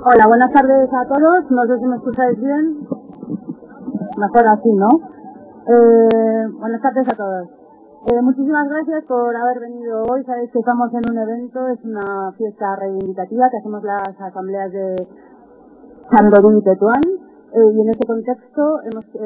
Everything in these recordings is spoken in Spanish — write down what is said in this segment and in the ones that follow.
Hola, buenas tardes a todos. No sé si me escucháis bien. Mejor así, ¿no? Buenas tardes a todos. Muchísimas gracias por haber venido hoy. Sabéis que estamos en un evento, es una fiesta reivindicativa que hacemos las asambleas de Chandorí y Tetuán. Y en este contexto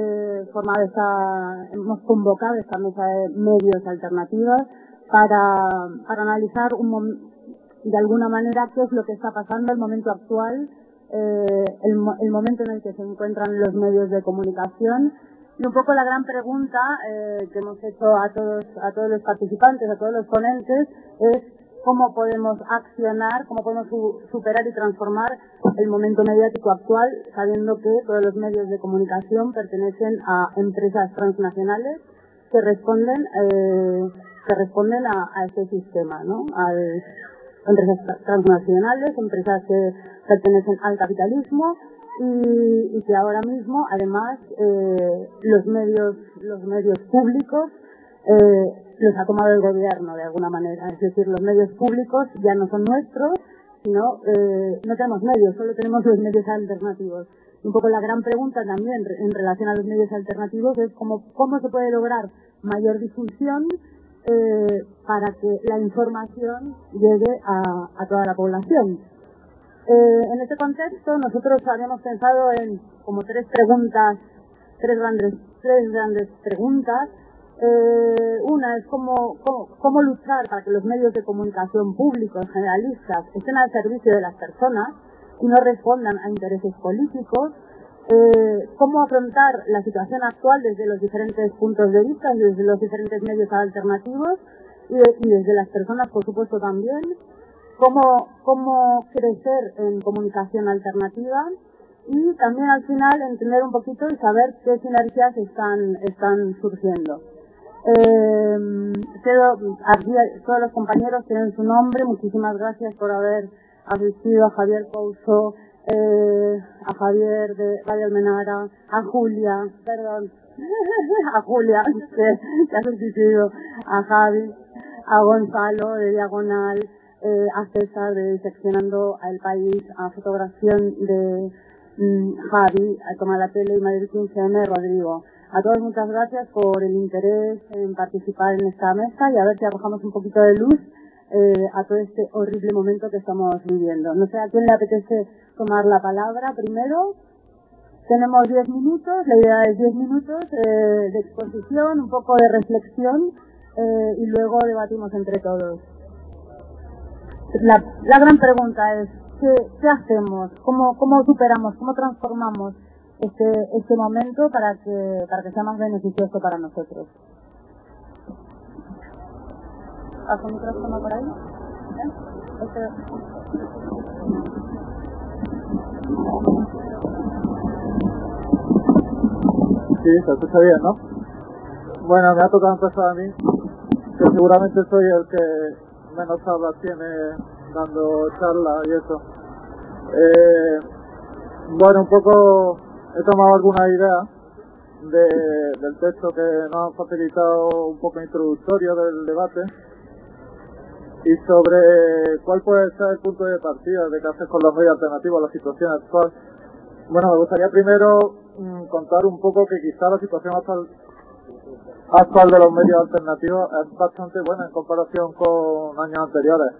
hemos convocado esta mesa de medios alternativas para analizar de alguna manera qué es lo que está pasando, el momento actual, el momento en el que se encuentran los medios de comunicación. Y un poco la gran pregunta que hemos hecho a todos los participantes, a todos los ponentes, es cómo podemos accionar, cómo podemos superar y transformar el momento mediático actual, sabiendo que todos los medios de comunicación pertenecen a empresas transnacionales que responden a este sistema, ¿no? Empresas transnacionales, empresas que pertenecen al capitalismo y que ahora mismo, además, los medios públicos los ha tomado el gobierno de alguna manera. Es decir, los medios públicos ya no son nuestros, sino no tenemos medios, solo tenemos los medios alternativos. Y un poco la gran pregunta también en relación a los medios alternativos es cómo se puede lograr mayor difusión para que la información llegue a toda la población. En este contexto nosotros habíamos pensado en como tres grandes preguntas. Una es cómo luchar para que los medios de comunicación públicos, generalistas, estén al servicio de las personas y no respondan a intereses políticos. Cómo afrontar la situación actual desde los diferentes puntos de vista, desde los diferentes medios alternativos y desde las personas, por supuesto, también. Cómo crecer en comunicación alternativa y también al final entender un poquito y saber qué sinergias están surgiendo. Todos los compañeros tienen su nombre. Muchísimas gracias por haber asistido, a Javier Couso, a Javier de Radio Almenara, a Julia, que ha sustituido a Javi, a Gonzalo de Diagonal, a César de Seccionando al País, a Fotografión de Javi, a Toma la Tele y Madrid 15M, Rodrigo. A todos muchas gracias por el interés en participar en esta mesa y a ver si arrojamos un poquito de luz a todo este horrible momento que estamos viviendo. No sé a quién le apetece tomar la palabra primero. Tenemos 10 minutos, la idea es 10 minutos de exposición, un poco de reflexión y luego debatimos entre todos. La gran pregunta es, ¿qué hacemos? ¿Cómo superamos? ¿Cómo transformamos este momento para que sea más beneficioso para nosotros? ¿Hace un micrófono por ahí? Sí, se escucha bien, ¿no? Bueno, me ha tocado empezar a mí, que seguramente soy el que menos charlas tiene dando charlas y eso. Bueno, un poco he tomado algunas ideas del texto que nos han facilitado un poco introductorio del debate y sobre cuál puede ser el punto de partida de qué hacer con los medios alternativos a la situación actual. Bueno, me gustaría primero contar un poco que quizá la situación actual de los medios alternativos es bastante buena en comparación con años anteriores.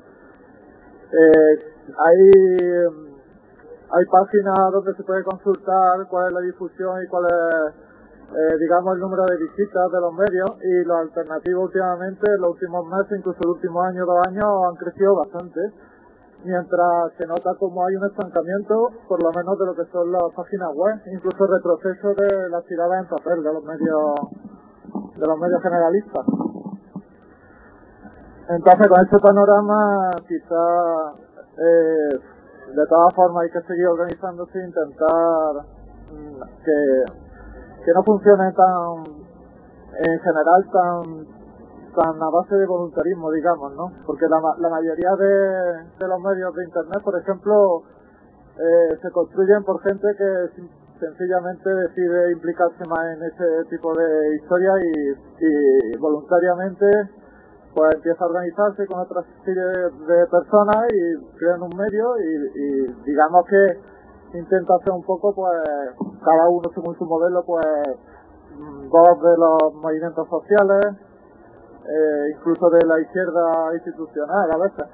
Hay páginas donde se puede consultar cuál es la difusión y cuál es, digamos, el número de visitas de los medios, y los alternativos últimamente, en los últimos meses, incluso el último año, 2 años, han crecido bastante, mientras se nota como hay un estancamiento, por lo menos de lo que son las páginas web, incluso retroceso de las tiradas en papel de los medios generalistas. Entonces, con este panorama, quizá de todas formas hay que seguir organizándose e intentar que no funcione en general tan a base de voluntarismo, digamos, ¿no? Porque la mayoría de los medios de internet, por ejemplo, se construyen por gente que sencillamente decide implicarse más en ese tipo de historias y voluntariamente pues empieza a organizarse con otra serie de personas y crean un medio y digamos que intenta hacer un poco, pues, cada uno según su modelo, pues, voz de los movimientos sociales, incluso de la izquierda institucional a veces.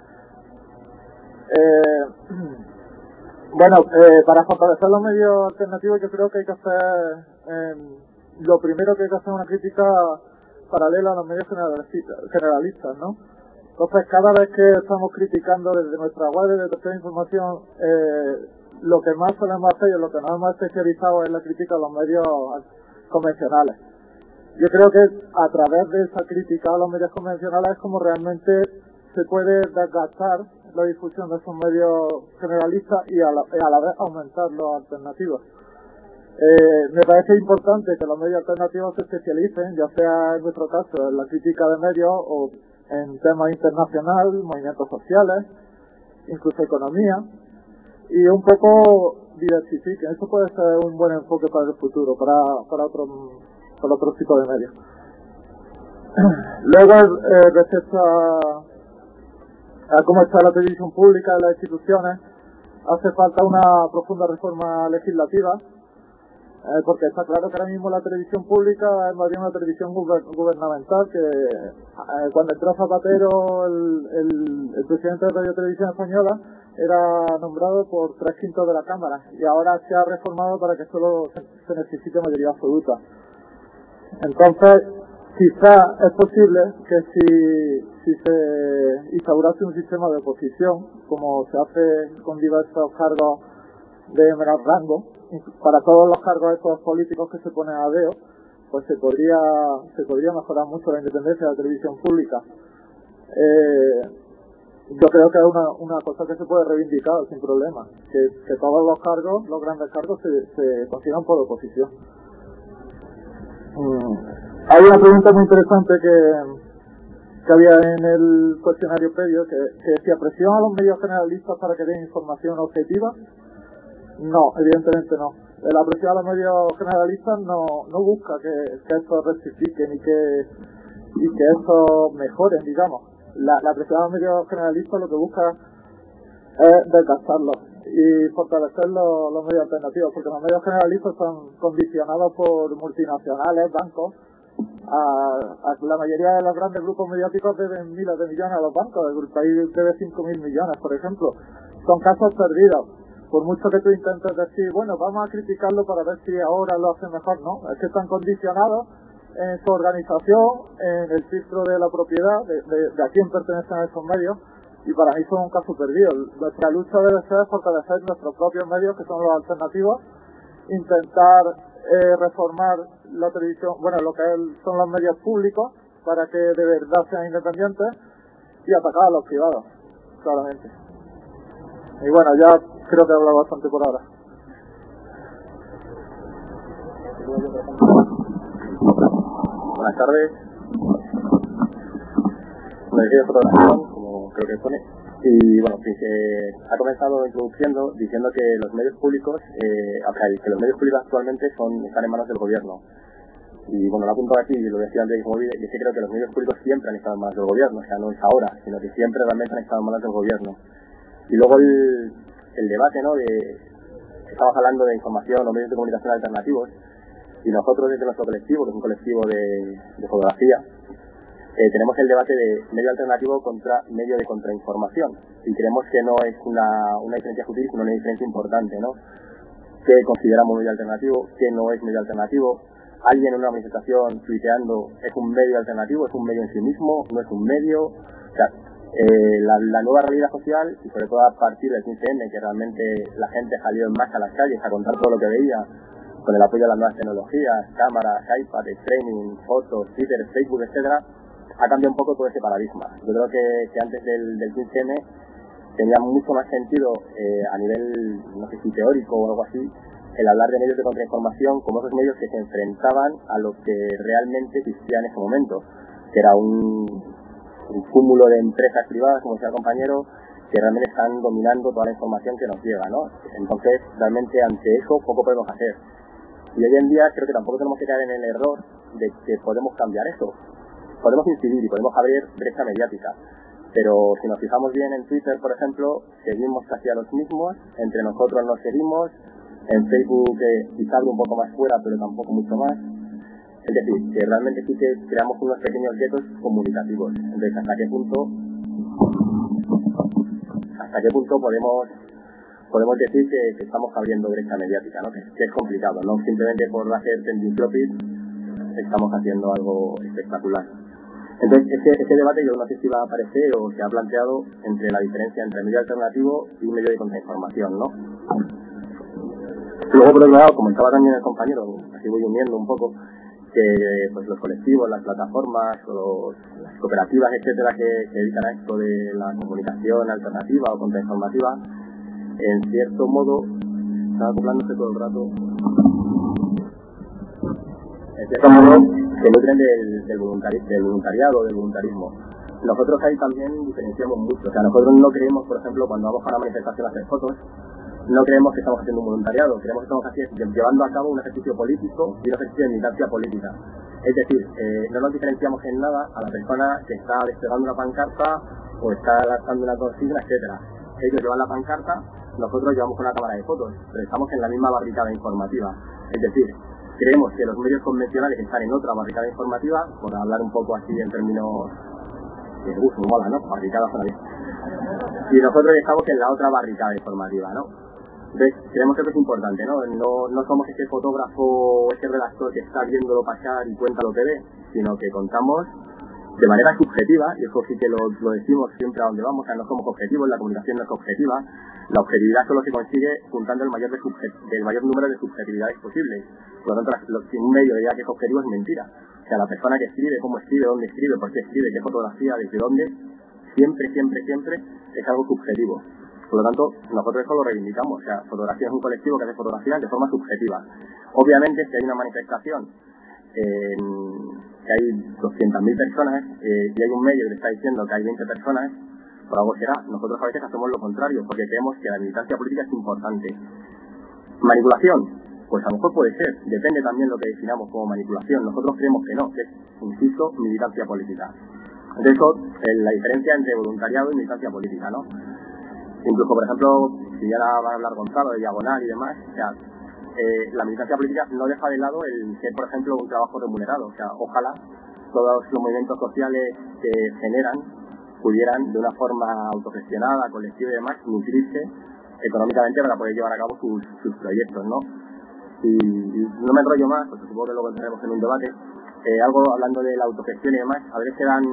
Para fortalecer los medios alternativos yo creo que hay que hacer, lo primero que hay que hacer es una crítica paralela a los medios generalistas, ¿no? Entonces, cada vez que estamos criticando desde nuestra web de tercera información, lo que más solemos hacer y lo que nos hemos especializado es la crítica a los medios convencionales. Yo creo que a través de esa crítica a los medios convencionales es como realmente se puede desgastar la difusión de esos medios generalistas y a la vez aumentar los alternativos. Me parece importante que los medios alternativos se especialicen, ya sea en nuestro caso en la crítica de medios o en temas internacionales, movimientos sociales, incluso economía, y un poco diversifiquen. Eso puede ser un buen enfoque para el futuro, para otro tipo de medios. Luego, respecto a cómo está la televisión pública en las instituciones, hace falta una profunda reforma legislativa, porque está claro que ahora mismo la televisión pública es más bien una televisión gubernamental, que cuando entró Zapatero, el presidente de Radio Televisión Española era nombrado por 3/5 de la Cámara, y ahora se ha reformado para que solo se necesite mayoría absoluta. Entonces, quizá es posible que si se instaurase un sistema de oposición, como se hace con diversos cargos de menor rango, para todos los cargos estos políticos que se ponen a deo, pues se podría mejorar mucho la independencia de la televisión pública. Yo creo que es una cosa que se puede reivindicar sin problema, que todos los cargos, los grandes cargos, se consigan por oposición. Hay una pregunta muy interesante que había en el cuestionario previo, que decía: ¿presión a los medios generalistas para que den información objetiva? No, evidentemente no. La presión a los medios generalistas no busca que estos rectifiquen y que estos mejoren, digamos. La presión a los medios generalistas lo que busca es desgastarlos y fortalecer los medios alternativos, porque los medios generalistas están condicionados por multinacionales, bancos. La mayoría de los grandes grupos mediáticos deben miles de millones a los bancos. El país debe 5.000 millones, por ejemplo. Son casos perdidos. Por mucho que tú intentes decir, bueno, vamos a criticarlo para ver si ahora lo hace mejor, no. Es que están condicionados en su organización, en el filtro de la propiedad, de a quién pertenecen esos medios, y para mí son un caso perdido. Nuestra lucha debe ser fortalecer nuestros propios medios, que son los alternativos, intentar reformar la televisión, lo que son los medios públicos, para que de verdad sean independientes, y atacar a los privados, claramente. Y bueno, ya creo que he hablado bastante por ahora. Buenas tardes. Me dedico a fotografía, como creo que pone. Y bueno, que ha comenzado introduciendo diciendo que los medios públicos, que los medios públicos actualmente están en manos del gobierno. Y bueno, lo apunto aquí, y lo decía antes como vídeo, y es que creo que los medios públicos siempre han estado en manos del gobierno, o sea, no es ahora, sino que siempre realmente han estado en manos del gobierno. Y luego el debate, ¿no? Estamos hablando de información o medios de comunicación alternativos, y nosotros desde nuestro colectivo, que es un colectivo de fotografía, tenemos el debate de medio alternativo contra medio de contrainformación, y creemos que no es una diferencia sutil, sino una diferencia importante, ¿no? ¿Qué consideramos medio alternativo? ¿Qué no es medio alternativo? ¿Alguien en una manifestación tuiteando es un medio alternativo? ¿Es un medio en sí mismo? ¿No es un medio? O sea, la nueva realidad social, y sobre todo a partir del 15M, que realmente la gente salió en masa a las calles a contar todo lo que veía, con el apoyo de las nuevas tecnologías, cámaras, iPad, streaming, fotos, Twitter, Facebook, etcétera, ha cambiado un poco todo ese paradigma. Yo creo que antes del 15M tenía mucho más sentido a nivel, no sé si teórico o algo así, el hablar de medios de contrainformación como esos medios que se enfrentaban a lo que realmente existía en ese momento, que era un cúmulo de empresas privadas, como decía el compañero, que realmente están dominando toda la información que nos llega, ¿no? Entonces, realmente ante eso poco podemos hacer. Y hoy en día creo que tampoco tenemos que caer en el error de que podemos cambiar eso. Podemos incidir y podemos abrir brecha mediática, pero si nos fijamos bien en Twitter, por ejemplo, seguimos casi a los mismos, entre nosotros nos seguimos, En Facebook quizá abre un poco más fuera, pero tampoco mucho más. Es decir, que realmente sí que creamos unos pequeños guetos comunicativos. Entonces, ¿hasta qué punto podemos decir que estamos abriendo brecha mediática, ¿no? Que es complicado, ¿no? Simplemente por hacer trending topics estamos haciendo algo espectacular. Entonces, ese debate yo no sé si va a aparecer o se ha planteado entre la diferencia entre medio alternativo y medio de contrainformación, ¿no? Luego, por otro lado, comentaba también el compañero, así voy uniendo un poco, que pues los colectivos, las plataformas o las cooperativas, etcétera, que se dedican a esto de la comunicación alternativa o contrainformativa, en cierto modo, estaba acoplándose todo el rato, en cierto modo se nutren del voluntariado, del voluntarismo. Nosotros ahí también diferenciamos mucho. O sea, nosotros no creemos, por ejemplo, cuando vamos a una manifestación a hacer fotos, no creemos que estamos haciendo un voluntariado, creemos que estamos llevando a cabo un ejercicio político y un ejercicio de militancia política. Es decir, no nos diferenciamos en nada a la persona que está desplegando una pancarta o está lanzando una consigna, etcétera. Ellos llevan la pancarta, nosotros llevamos una cámara de fotos, pero estamos en la misma barricada informativa. Es decir, creemos que los medios convencionales están en otra barricada informativa, por hablar un poco así en términos que mola, ¿no? Barricada para mí. Y nosotros estamos en la otra barricada informativa, ¿no? Entonces, creemos que eso es importante, ¿no? No somos ese fotógrafo o ese redactor que está viéndolo pasar y cuenta lo que ve, sino que contamos de manera subjetiva, y eso sí que lo decimos siempre a donde vamos, o sea, no somos objetivos, la comunicación no es objetiva, la objetividad solo se consigue juntando el mayor número de subjetividades posibles. Por lo tanto, si un medio diga que es objetivo es mentira. O sea, la persona que escribe, cómo escribe, dónde escribe, por qué escribe, qué fotografía, desde dónde, siempre es algo subjetivo. Por lo tanto, nosotros eso lo reivindicamos. O sea, fotografía es un colectivo que hace fotografías de forma subjetiva. Obviamente, si hay una manifestación que hay 200.000 personas y hay un medio que está diciendo que hay 20 personas, por algo será. Nosotros a veces hacemos lo contrario, porque creemos que la militancia política es importante. ¿Manipulación? Pues a lo mejor puede ser. Depende también lo que definamos como manipulación. Nosotros creemos que no, que es, insisto, militancia política. Entonces, eso es la diferencia entre voluntariado y militancia política, ¿no? Incluso, por ejemplo, si ya va a hablar Gonzalo de Diagonal y demás, o sea, la militancia política no deja de lado el ser, por ejemplo, un trabajo remunerado. O sea, ojalá todos los movimientos sociales que generan pudieran, de una forma autogestionada, colectiva y demás, nutrirse económicamente para poder llevar a cabo sus proyectos, ¿no? Y no me enrollo más, porque supongo que luego entraremos en un debate, algo hablando de la autogestión y demás, a veces se dan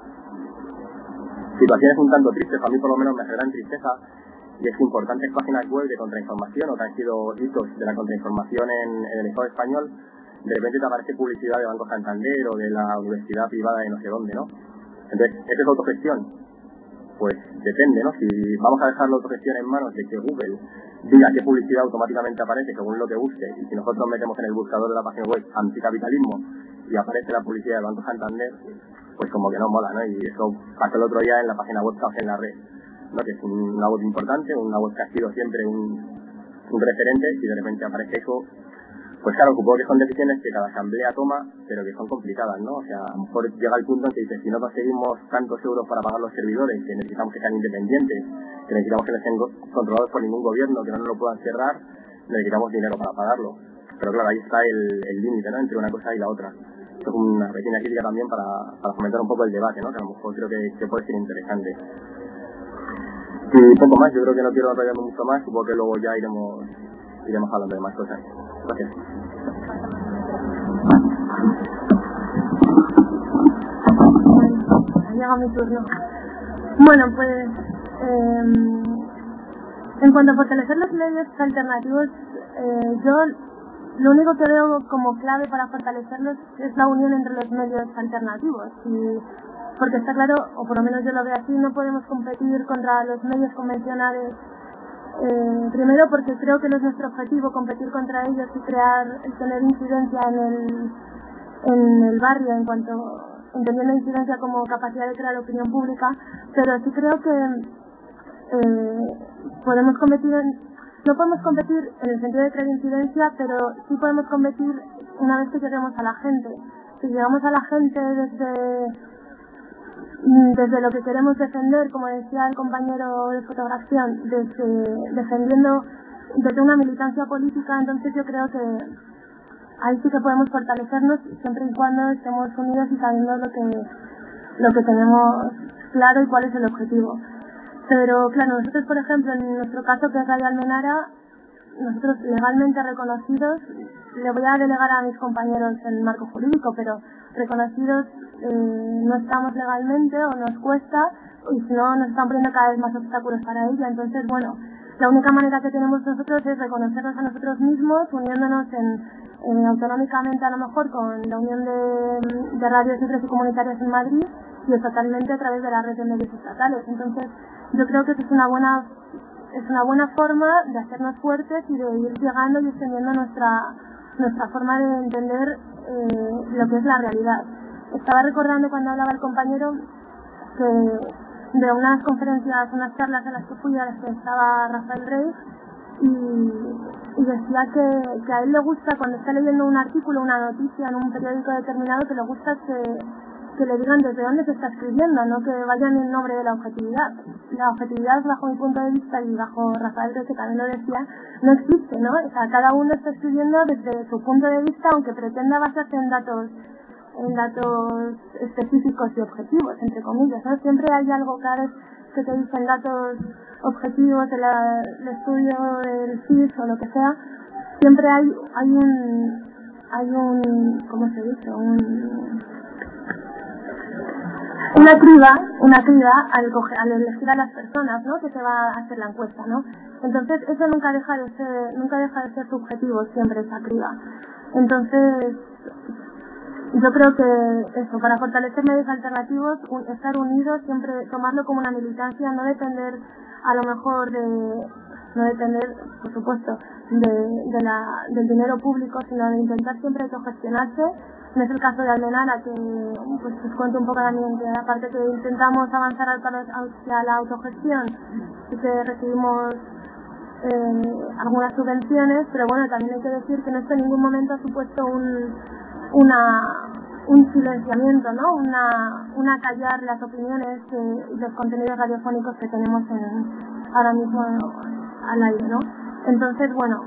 situaciones un tanto tristes, a mí por lo menos me generan tristeza, y es que importantes páginas web de contrainformación o que han sido hitos de la contrainformación en el Estado español, de repente te aparece publicidad de Banco Santander o de la universidad privada de no sé dónde, ¿no? Entonces, ¿eso es autogestión? Pues depende, ¿no? Si vamos a dejar la autogestión en manos de que Google diga qué publicidad automáticamente aparece según lo que busque, y si nosotros metemos en el buscador de la página web anticapitalismo y aparece la publicidad de Banco Santander, pues como que no mola, ¿no? Y eso pasó el otro día en la página web en la red, ¿no? Que es una web importante, una web que ha sido siempre un referente, y de repente aparece eso. Pues claro, supongo que son decisiones que cada asamblea toma, pero que son complicadas, ¿no? O sea, a lo mejor llega el punto en que dice, si no conseguimos tantos euros para pagar los servidores, que necesitamos que sean independientes, que necesitamos que no estén controlados por ningún gobierno, que no nos lo puedan cerrar, necesitamos dinero para pagarlo. Pero claro, ahí está el límite, ¿no? Entre una cosa y la otra. Esto es una pequeña crítica también para fomentar un poco el debate, ¿no? Que a lo mejor creo que puede ser interesante. Y poco más, yo creo que no quiero enrollarme mucho más, supongo que luego ya iremos hablando de más cosas. Gracias. Llega mi turno. Bueno, pues en cuanto a fortalecer los medios alternativos, yo lo único que veo como clave para fortalecerlos es la unión entre los medios alternativos. Porque está claro, o por lo menos yo lo veo así, no podemos competir contra los medios convencionales. Primero porque creo que no es nuestro objetivo competir contra ellos y tener incidencia en el barrio, entendiendo incidencia como capacidad de crear opinión pública, pero sí creo que no podemos competir en el sentido de crear incidencia, pero sí podemos competir una vez que lleguemos a la gente. Si llegamos a la gente desde lo que queremos defender, como decía el compañero de fotografía, defendiendo desde una militancia política. Entonces yo creo que ahí sí que podemos fortalecernos siempre y cuando estemos unidos y sabiendo lo que tenemos claro y cuál es el objetivo. Pero claro, nosotros por ejemplo, en nuestro caso que es Radio Almenara, nosotros legalmente reconocidos, le voy a delegar a mis compañeros el marco jurídico, pero reconocidos no estamos legalmente o nos cuesta, y si no nos están poniendo cada vez más obstáculos para ello. Entonces, bueno, la única manera que tenemos nosotros es reconocernos a nosotros mismos, uniéndonos autonómicamente a lo mejor con la Unión de Radios Libres y Comunitarias en Madrid y estatalmente a través de la red de medios estatales. Entonces, yo creo que eso es una buena forma de hacernos fuertes y de ir llegando y extendiendo nuestra forma de entender lo que es la realidad. Estaba recordando cuando hablaba el compañero que de unas conferencias, unas charlas a las que fui, a las que estaba Rafael Rey, y decía que a él le gusta, cuando está leyendo un artículo, una noticia en un periódico determinado, que le gusta que le digan desde dónde se está escribiendo, no que vayan en nombre de la objetividad. La objetividad, bajo mi punto de vista y bajo Rafael Rey, que también lo decía, no existe, ¿no? O sea, cada uno está escribiendo desde su punto de vista, aunque pretenda basarse en datos específicos y objetivos, entre comillas, ¿no? Siempre hay algo que te dicen datos objetivos del estudio del CIS o lo que sea. Siempre hay un ¿cómo se dice? Una criba al elegir a las personas, ¿no? Que se va a hacer la encuesta, ¿no? Entonces eso nunca deja de ser subjetivo, siempre esa criba. Entonces yo creo que eso, para fortalecer medios alternativos, estar unidos, siempre tomarlo como una militancia, no depender a lo mejor por supuesto, del dinero público, sino de intentar siempre autogestionarse. No es el caso de Almenara, que pues os cuento un poco también, que aparte que intentamos avanzar hacia la autogestión, y que recibimos algunas subvenciones, pero bueno, también hay que decir que en esto en ningún momento ha supuesto un silenciamiento, ¿no? Una callar las opiniones y los contenidos radiofónicos que tenemos ahora mismo al aire, ¿no? Entonces, bueno,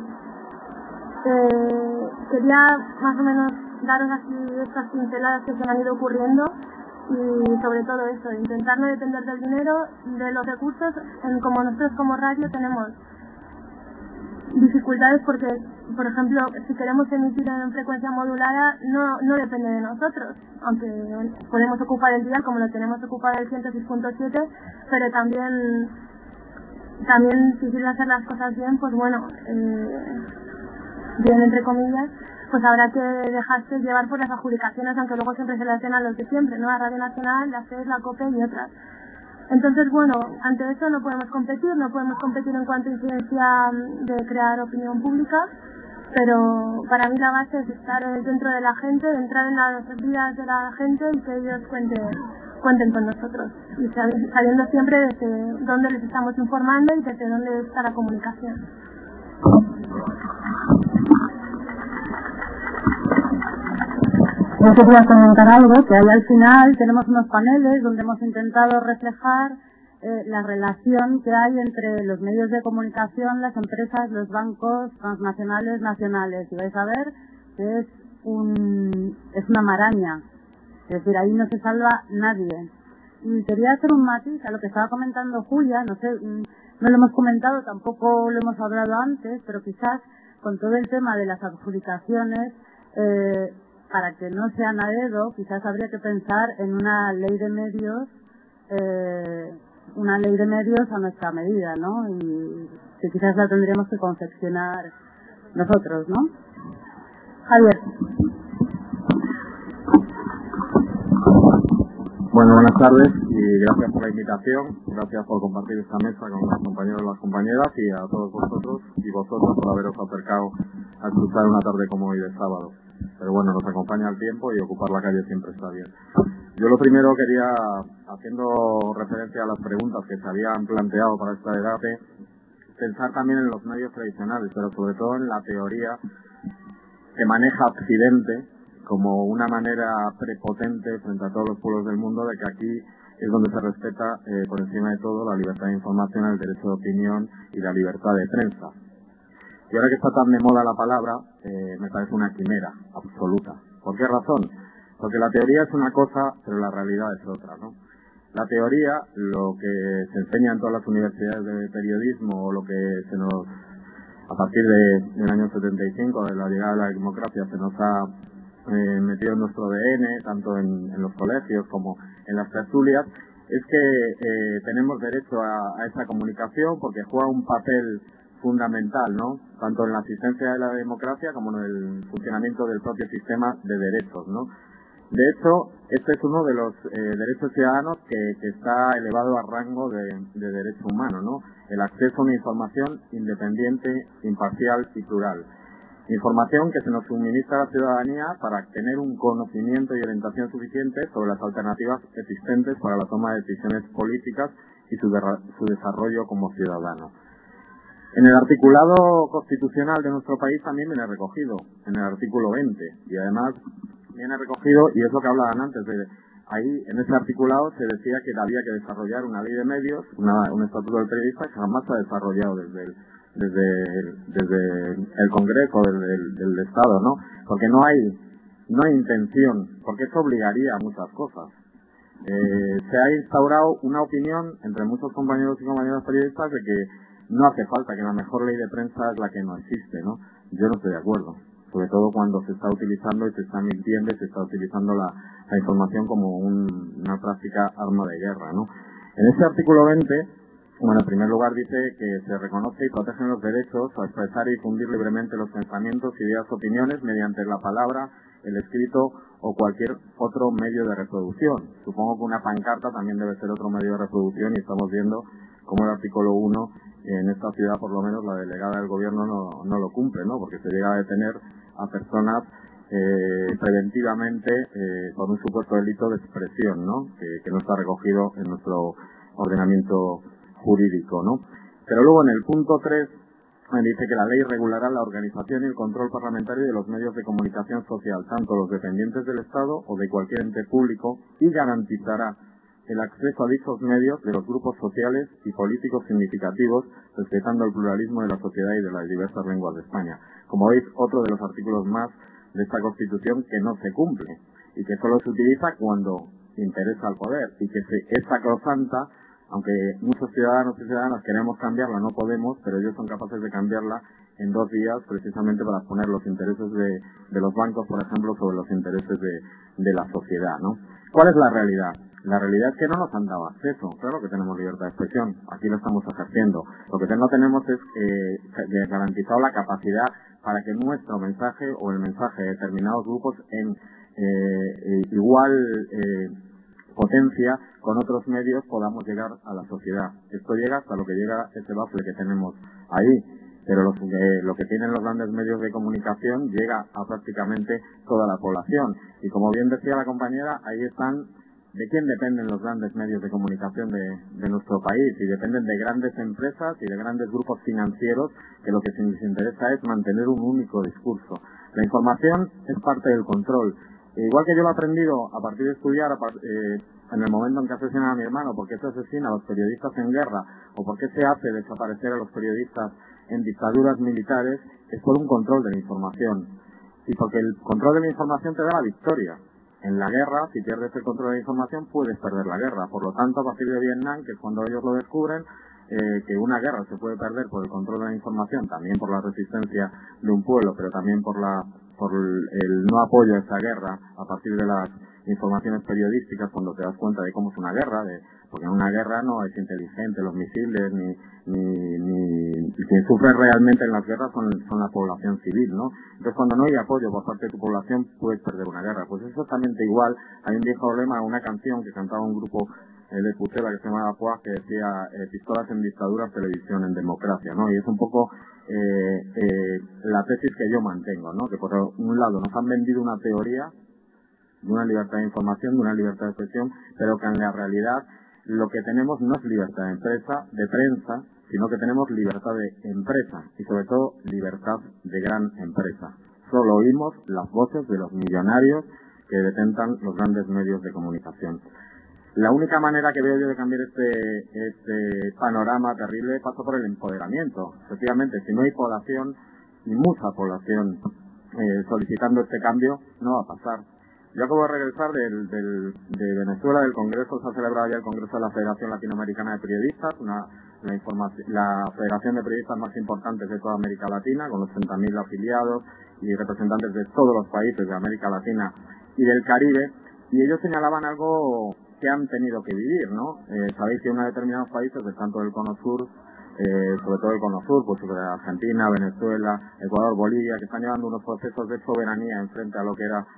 quería más o menos daros así estas pinceladas que se me han ido ocurriendo y sobre todo eso, de intentar no depender del dinero, de los recursos. Como nosotros como radio tenemos dificultades porque, por ejemplo, si queremos emitir en frecuencia modulada no depende de nosotros, aunque podemos ocupar el dial como lo tenemos ocupado el 106.7, pero también si quiere hacer las cosas bien, pues bueno, bien entre comillas, pues habrá que dejarse llevar por las adjudicaciones, aunque luego siempre se las den a los de siempre, ¿no? A Radio Nacional, la CES, la COPE y otras. Entonces, bueno, ante eso no podemos competir en cuanto a incidencia de crear opinión pública, pero para mí la base es estar dentro de la gente, de entrar en las vidas de la gente y que ellos cuenten con nosotros, y sabiendo siempre desde dónde les estamos informando y desde dónde está la comunicación. Yo quería comentar algo, que ahí al final tenemos unos paneles donde hemos intentado reflejar la relación que hay entre los medios de comunicación, las empresas, los bancos transnacionales, nacionales. Y vais a ver que es una maraña. Es decir, ahí no se salva nadie. Y quería hacer un matiz a lo que estaba comentando Julia, no sé, no lo hemos comentado, tampoco lo hemos hablado antes, pero quizás con todo el tema de las adjudicaciones, para que no sean a dedo, quizás habría que pensar en una ley de medios a nuestra medida, ¿no? Y que quizás la tendríamos que confeccionar nosotros, ¿no? Javier. Bueno, buenas tardes y gracias por la invitación, gracias por compartir esta mesa con los compañeros y las compañeras y a todos vosotros y vosotros por haberos acercado a escuchar una tarde como hoy de sábado. Pero bueno, nos acompaña el tiempo y ocupar la calle siempre está bien. Yo lo primero quería, haciendo referencia a las preguntas que se habían planteado para este debate, pensar también en los medios tradicionales, pero sobre todo en la teoría que maneja Occidente como una manera prepotente frente a todos los pueblos del mundo de que aquí es donde se respeta por encima de todo la libertad de información, el derecho de opinión y la libertad de prensa. Y ahora que está tan de moda la palabra, me parece una quimera absoluta. ¿Por qué razón? Porque la teoría es una cosa, pero la realidad es otra, ¿no? La teoría, lo que se enseña en todas las universidades de periodismo, o lo que se nos, a partir del año 75, de la llegada de la democracia, se nos ha metido en nuestro ADN, tanto en los colegios como en las tertulias, es que tenemos derecho a esa comunicación porque juega un papel fundamental, ¿no? Tanto en la asistencia de la democracia como en el funcionamiento del propio sistema de derechos, ¿no? De hecho, este es uno de los derechos ciudadanos que está elevado a rango de derecho humano, ¿no? El acceso a una información independiente, imparcial y plural. Información que se nos suministra a la ciudadanía para tener un conocimiento y orientación suficiente sobre las alternativas existentes para la toma de decisiones políticas y su desarrollo como ciudadano. En el articulado constitucional de nuestro país también viene recogido, en el artículo 20, y además viene recogido, y es lo que hablaban antes, ahí en ese articulado se decía que había que desarrollar una ley de medios, un estatuto del periodista que jamás se ha desarrollado desde el Congreso, desde el Estado, ¿no? Porque no hay intención, porque eso obligaría a muchas cosas. Se ha instaurado una opinión entre muchos compañeros y compañeras periodistas de que no hace falta, que la mejor ley de prensa es la que no existe, ¿no? Yo no estoy de acuerdo, sobre todo cuando se está utilizando y se está mintiendo y se está utilizando la información como una práctica arma de guerra, ¿no? En este artículo 20, bueno, en primer lugar dice que se reconoce y protegen los derechos a expresar y difundir libremente los pensamientos, ideas, opiniones mediante la palabra, el escrito o cualquier otro medio de reproducción. Supongo que una pancarta también debe ser otro medio de reproducción y estamos viendo cómo el artículo 1 en esta ciudad, por lo menos la delegada del gobierno no lo cumple, ¿no? Porque se llega a detener a personas preventivamente por un supuesto delito de expresión, ¿no? Que no está recogido en nuestro ordenamiento jurídico, ¿no? Pero luego en el punto 3 dice que la ley regulará la organización y el control parlamentario de los medios de comunicación social, tanto los dependientes del Estado o de cualquier ente público, y garantizará el acceso a dichos medios de los grupos sociales y políticos significativos, respetando el pluralismo de la sociedad y de las diversas lenguas de España. Como veis, otro de los artículos más de esta Constitución que no se cumple y que solo se utiliza cuando interesa al poder, y que es sacrosanta, aunque muchos ciudadanos y ciudadanas queremos cambiarla, no podemos, pero ellos son capaces de cambiarla en 2 días, precisamente para poner los intereses de los bancos, por ejemplo, sobre los intereses de la sociedad, ¿no? ¿Cuál es la realidad? La realidad es que no nos han dado acceso. Claro que tenemos libertad de expresión, aquí lo estamos ejerciendo. Lo que no tenemos es garantizado la capacidad para que nuestro mensaje o el mensaje de determinados grupos en igual potencia con otros medios podamos llegar a la sociedad. Esto llega hasta lo que llega ese bafle que tenemos ahí, pero lo que tienen los grandes medios de comunicación llega a prácticamente toda la población. Y como bien decía la compañera, ahí están. ¿De quién dependen los grandes medios de comunicación de nuestro país? Y dependen de grandes empresas y de grandes grupos financieros que lo que les interesa es mantener un único discurso. La información es parte del control. Igual que yo lo he aprendido a partir de estudiar en el momento en que asesinan a mi hermano, por qué se asesina a los periodistas en guerra o por qué se hace desaparecer a los periodistas en dictaduras militares, es por un control de la información. Y porque el control de la información te da la victoria. En la guerra, si pierdes el control de la información, puedes perder la guerra. Por lo tanto, a partir de Vietnam, que es cuando ellos lo descubren, que una guerra se puede perder por el control de la información, también por la resistencia de un pueblo, pero también por el no apoyo a esa guerra a partir de las informaciones periodísticas, cuando te das cuenta de cómo es una guerra, porque en una guerra no es inteligente los misiles, ni quien sufre realmente en las guerras son la población civil, ¿no? Entonces, cuando no hay apoyo por parte de tu población, puedes perder una guerra. Pues es exactamente igual. Hay un viejo lema, una canción que cantaba un grupo de Puchela que se llamaba Poas, que decía pistolas en dictaduras, televisión en democracia, ¿no? Y es un poco la tesis que yo mantengo, ¿no? Que por un lado nos han vendido una teoría de una libertad de información, de una libertad de expresión, pero que en la realidad lo que tenemos no es libertad de prensa, sino que tenemos libertad de empresa y sobre todo libertad de gran empresa. Solo oímos las voces de los millonarios que detentan los grandes medios de comunicación. La única manera que veo yo de cambiar este panorama terrible pasa por el empoderamiento. Efectivamente, si no hay población, y mucha población solicitando este cambio, no va a pasar. Yo acabo de regresar de Venezuela, del Congreso. Se ha celebrado ya el Congreso de la Federación Latinoamericana de Periodistas, la federación de periodistas más importante de toda América Latina, con los 60.000 afiliados y representantes de todos los países de América Latina y del Caribe, y ellos señalaban algo que han tenido que vivir, ¿no? Sabéis que en determinados países, tanto del Cono Sur, sobre todo el Cono Sur, pues sobre Argentina, Venezuela, Ecuador, Bolivia, que están llevando unos procesos de soberanía en frente a lo que era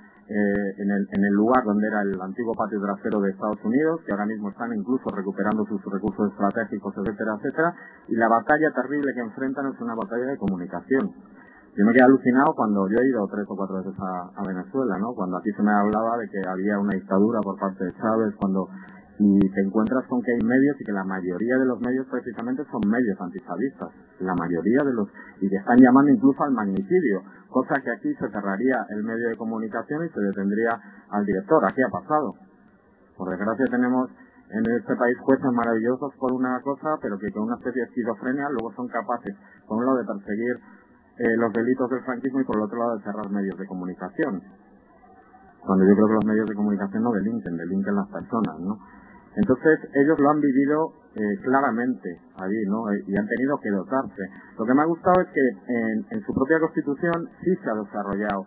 en el lugar donde era el antiguo patio trasero de Estados Unidos, que ahora mismo están incluso recuperando sus recursos estratégicos, etcétera, etcétera, y la batalla terrible que enfrentan es una batalla de comunicación. Yo me quedé alucinado cuando yo he ido 3 o 4 veces a Venezuela, ¿no? Cuando aquí se me hablaba de que había una dictadura por parte de Chávez, y te encuentras con que hay medios y que la mayoría de los medios precisamente son medios antichavistas, la mayoría de los, y que están llamando incluso al magnicidio, cosa que aquí se cerraría el medio de comunicación y se detendría al director. Aquí ha pasado. Por desgracia tenemos en este país jueces maravillosos por una cosa, pero que con una especie de esquizofrenia luego son capaces, por un lado, de perseguir los delitos del franquismo y por el otro lado de cerrar medios de comunicación. Cuando yo creo que los medios de comunicación no delinquen las personas, ¿no? Entonces ellos lo han vivido claramente allí, ¿no? Y han tenido que dotarse. Lo que me ha gustado es que en su propia Constitución sí se ha desarrollado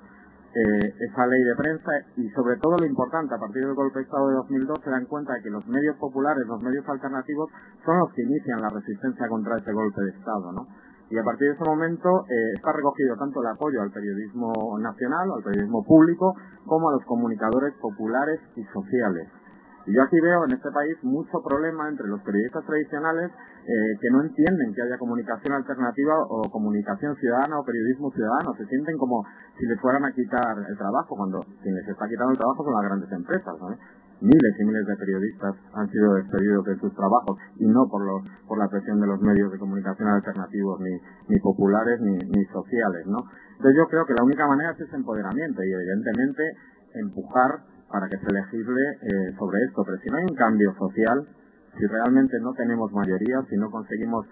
esa ley de prensa, y sobre todo lo importante, a partir del golpe de Estado de 2002 se dan cuenta de que los medios populares, los medios alternativos, son los que inician la resistencia contra ese golpe de Estado, ¿no? Y a partir de ese momento está recogido tanto el apoyo al periodismo nacional, al periodismo público, como a los comunicadores populares y sociales. Y yo aquí veo en este país mucho problema entre los periodistas tradicionales que no entienden que haya comunicación alternativa o comunicación ciudadana o periodismo ciudadano. Se sienten como si les fueran a quitar el trabajo, cuando quien les está quitando el trabajo son las grandes empresas, ¿no? Miles y miles de periodistas han sido despedidos de sus trabajos, y no por la presión de los medios de comunicación alternativos, ni populares, ni sociales, ¿no? Entonces yo creo que la única manera es ese empoderamiento y evidentemente empujar para que se legisle sobre esto. Pero si no hay un cambio social, si realmente no tenemos mayoría, si no conseguimos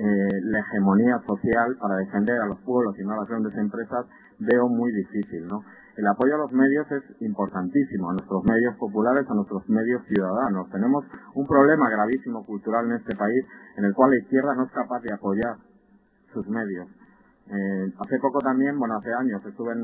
la hegemonía social para defender a los pueblos y no a las grandes empresas, veo muy difícil, ¿no? El apoyo a los medios es importantísimo, a nuestros medios populares, a nuestros medios ciudadanos. Tenemos un problema gravísimo cultural en este país, en el cual la izquierda no es capaz de apoyar sus medios. Hace poco también, hace años,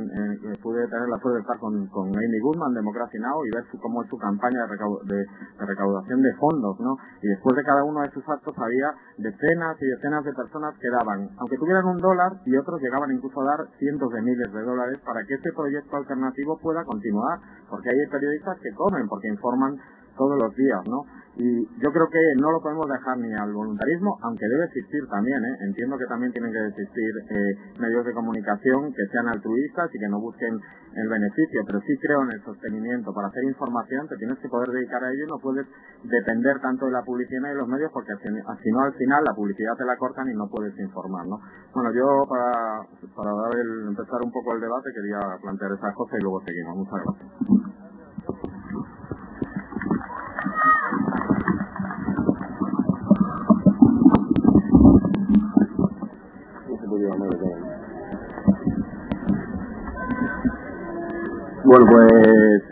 pude tener la suerte de estar con Amy Goodman, Democracy Now!, y ver cómo es su campaña de recaudación de fondos, ¿no? Y después de cada uno de sus actos había decenas y decenas de personas que daban, aunque tuvieran $1, y otros llegaban incluso a dar cientos de miles de dólares para que este proyecto alternativo pueda continuar, porque hay periodistas que comen, porque informan todos los días, ¿no? Y yo creo que no lo podemos dejar ni al voluntarismo, aunque debe existir también, ¿eh? Entiendo que también tienen que existir medios de comunicación que sean altruistas y que no busquen el beneficio, pero sí creo en el sostenimiento. Para hacer información te tienes que poder dedicar a ello, no puedes depender tanto de la publicidad y de los medios, porque si no, al final la publicidad te la cortan y no puedes informar, ¿no? Bueno, yo para empezar un poco el debate quería plantear esas cosas y luego seguimos. Muchas gracias. Bueno, pues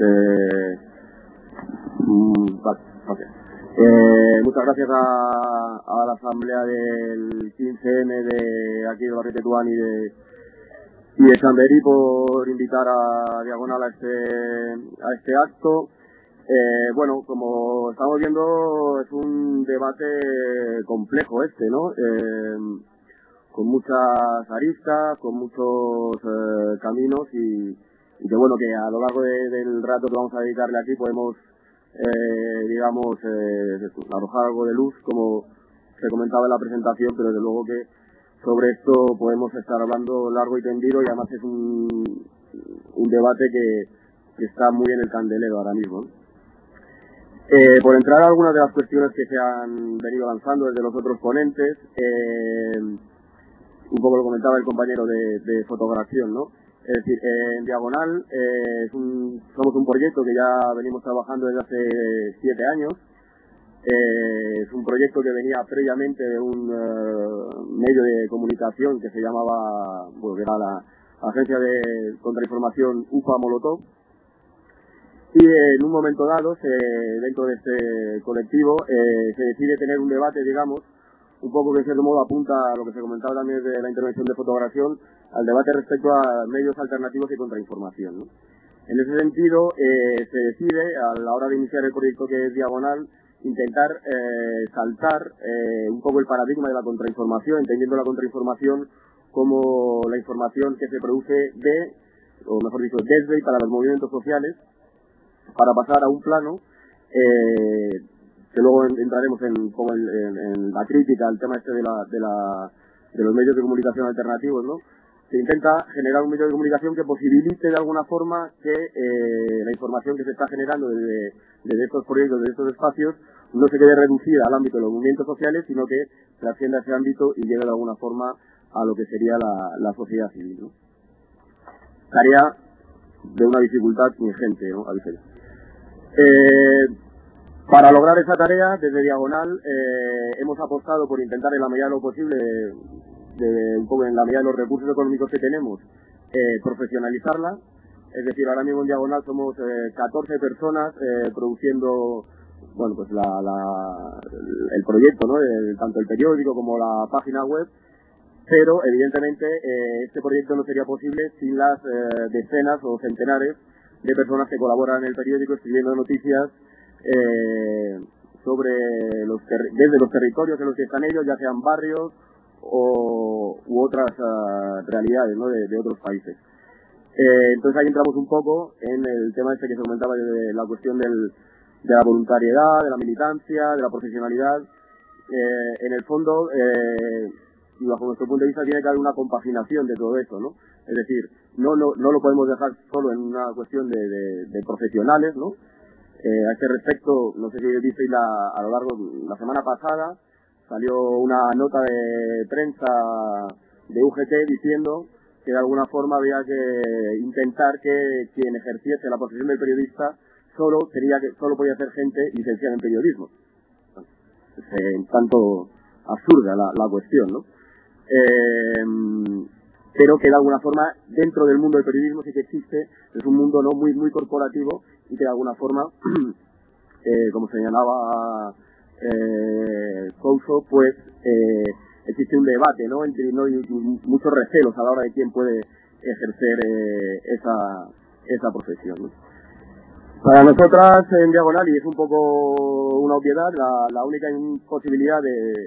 muchas gracias a la asamblea del 15M de aquí de Barrio Tetuán y de Chamberí por invitar a Diagonal a este acto. Bueno, como estamos viendo, es un debate complejo ¿no? Con muchas aristas, con muchos caminos y que bueno, que a lo largo del rato que vamos a dedicarle aquí podemos, arrojar algo de luz, como se comentaba en la presentación, pero desde luego que sobre esto podemos estar hablando largo y tendido, y además es un debate que está muy en el candelero ahora mismo, ¿no? Por entrar a algunas de las cuestiones que se han venido lanzando desde los otros ponentes, un poco lo comentaba el compañero de fotografía, ¿no? Es decir, en Diagonal somos un proyecto que ya venimos trabajando desde hace 7 años. Es un proyecto que venía previamente de un medio de comunicación que se llamaba, bueno, que era la Agencia de Contrainformación UPA Molotov. Y en un momento dado, dentro de este colectivo, se decide tener un debate, digamos, un poco que de cierto modo apunta a lo que se comentaba también de la intervención de Fotografión, al debate respecto a medios alternativos y contrainformación, ¿no? En ese sentido, se decide, a la hora de iniciar el proyecto que es Diagonal, intentar saltar un poco el paradigma de la contrainformación, entendiendo la contrainformación como la información que se produce o mejor dicho, desde y para los movimientos sociales, para pasar a un plano que luego entraremos en la crítica al tema este de los medios de comunicación alternativos, ¿no? Se intenta generar un medio de comunicación que posibilite de alguna forma que la información que se está generando desde estos proyectos, desde estos espacios, no se quede reducida al ámbito de los movimientos sociales, sino que trascienda ese ámbito y llegue de alguna forma a lo que sería la sociedad civil, ¿no? Tarea de una dificultad ingente, ¿no? Para lograr esa tarea, desde Diagonal, hemos apostado por intentar en la medida de lo posible, un poco en la medida de los recursos económicos que tenemos, profesionalizarla. Es decir, ahora mismo en Diagonal somos 14 personas produciendo, bueno, pues el proyecto, ¿no? Tanto el periódico como la página web. Pero, evidentemente, este proyecto no sería posible sin las decenas o centenares de personas que colaboran en el periódico escribiendo noticias desde los territorios en los que están ellos, ya sean barrios u otras realidades, ¿no? de otros países. Entonces ahí entramos un poco en el tema este que se comentaba de la cuestión de la voluntariedad, de la militancia, de la profesionalidad. En el fondo, y bajo nuestro punto de vista, tiene que haber una compaginación de todo esto, ¿no? Es decir, no lo podemos dejar solo en una cuestión de profesionales, ¿no? A este respecto, no sé si visteis a lo largo de la semana pasada, salió una nota de prensa de UGT diciendo que de alguna forma había que intentar que quien ejerciese la profesión del periodista solo podía ser gente licenciada en periodismo. Tanto absurda la cuestión, ¿no? Pero que de alguna forma dentro del mundo del periodismo sí que existe, es un mundo no muy corporativo y que de alguna forma, como señalaba Couso, pues existe un debate, ¿no? Y muchos recelos a la hora de quién puede ejercer esa profesión, ¿no? Para nosotras en Diagonal, y es un poco una obviedad, la única posibilidad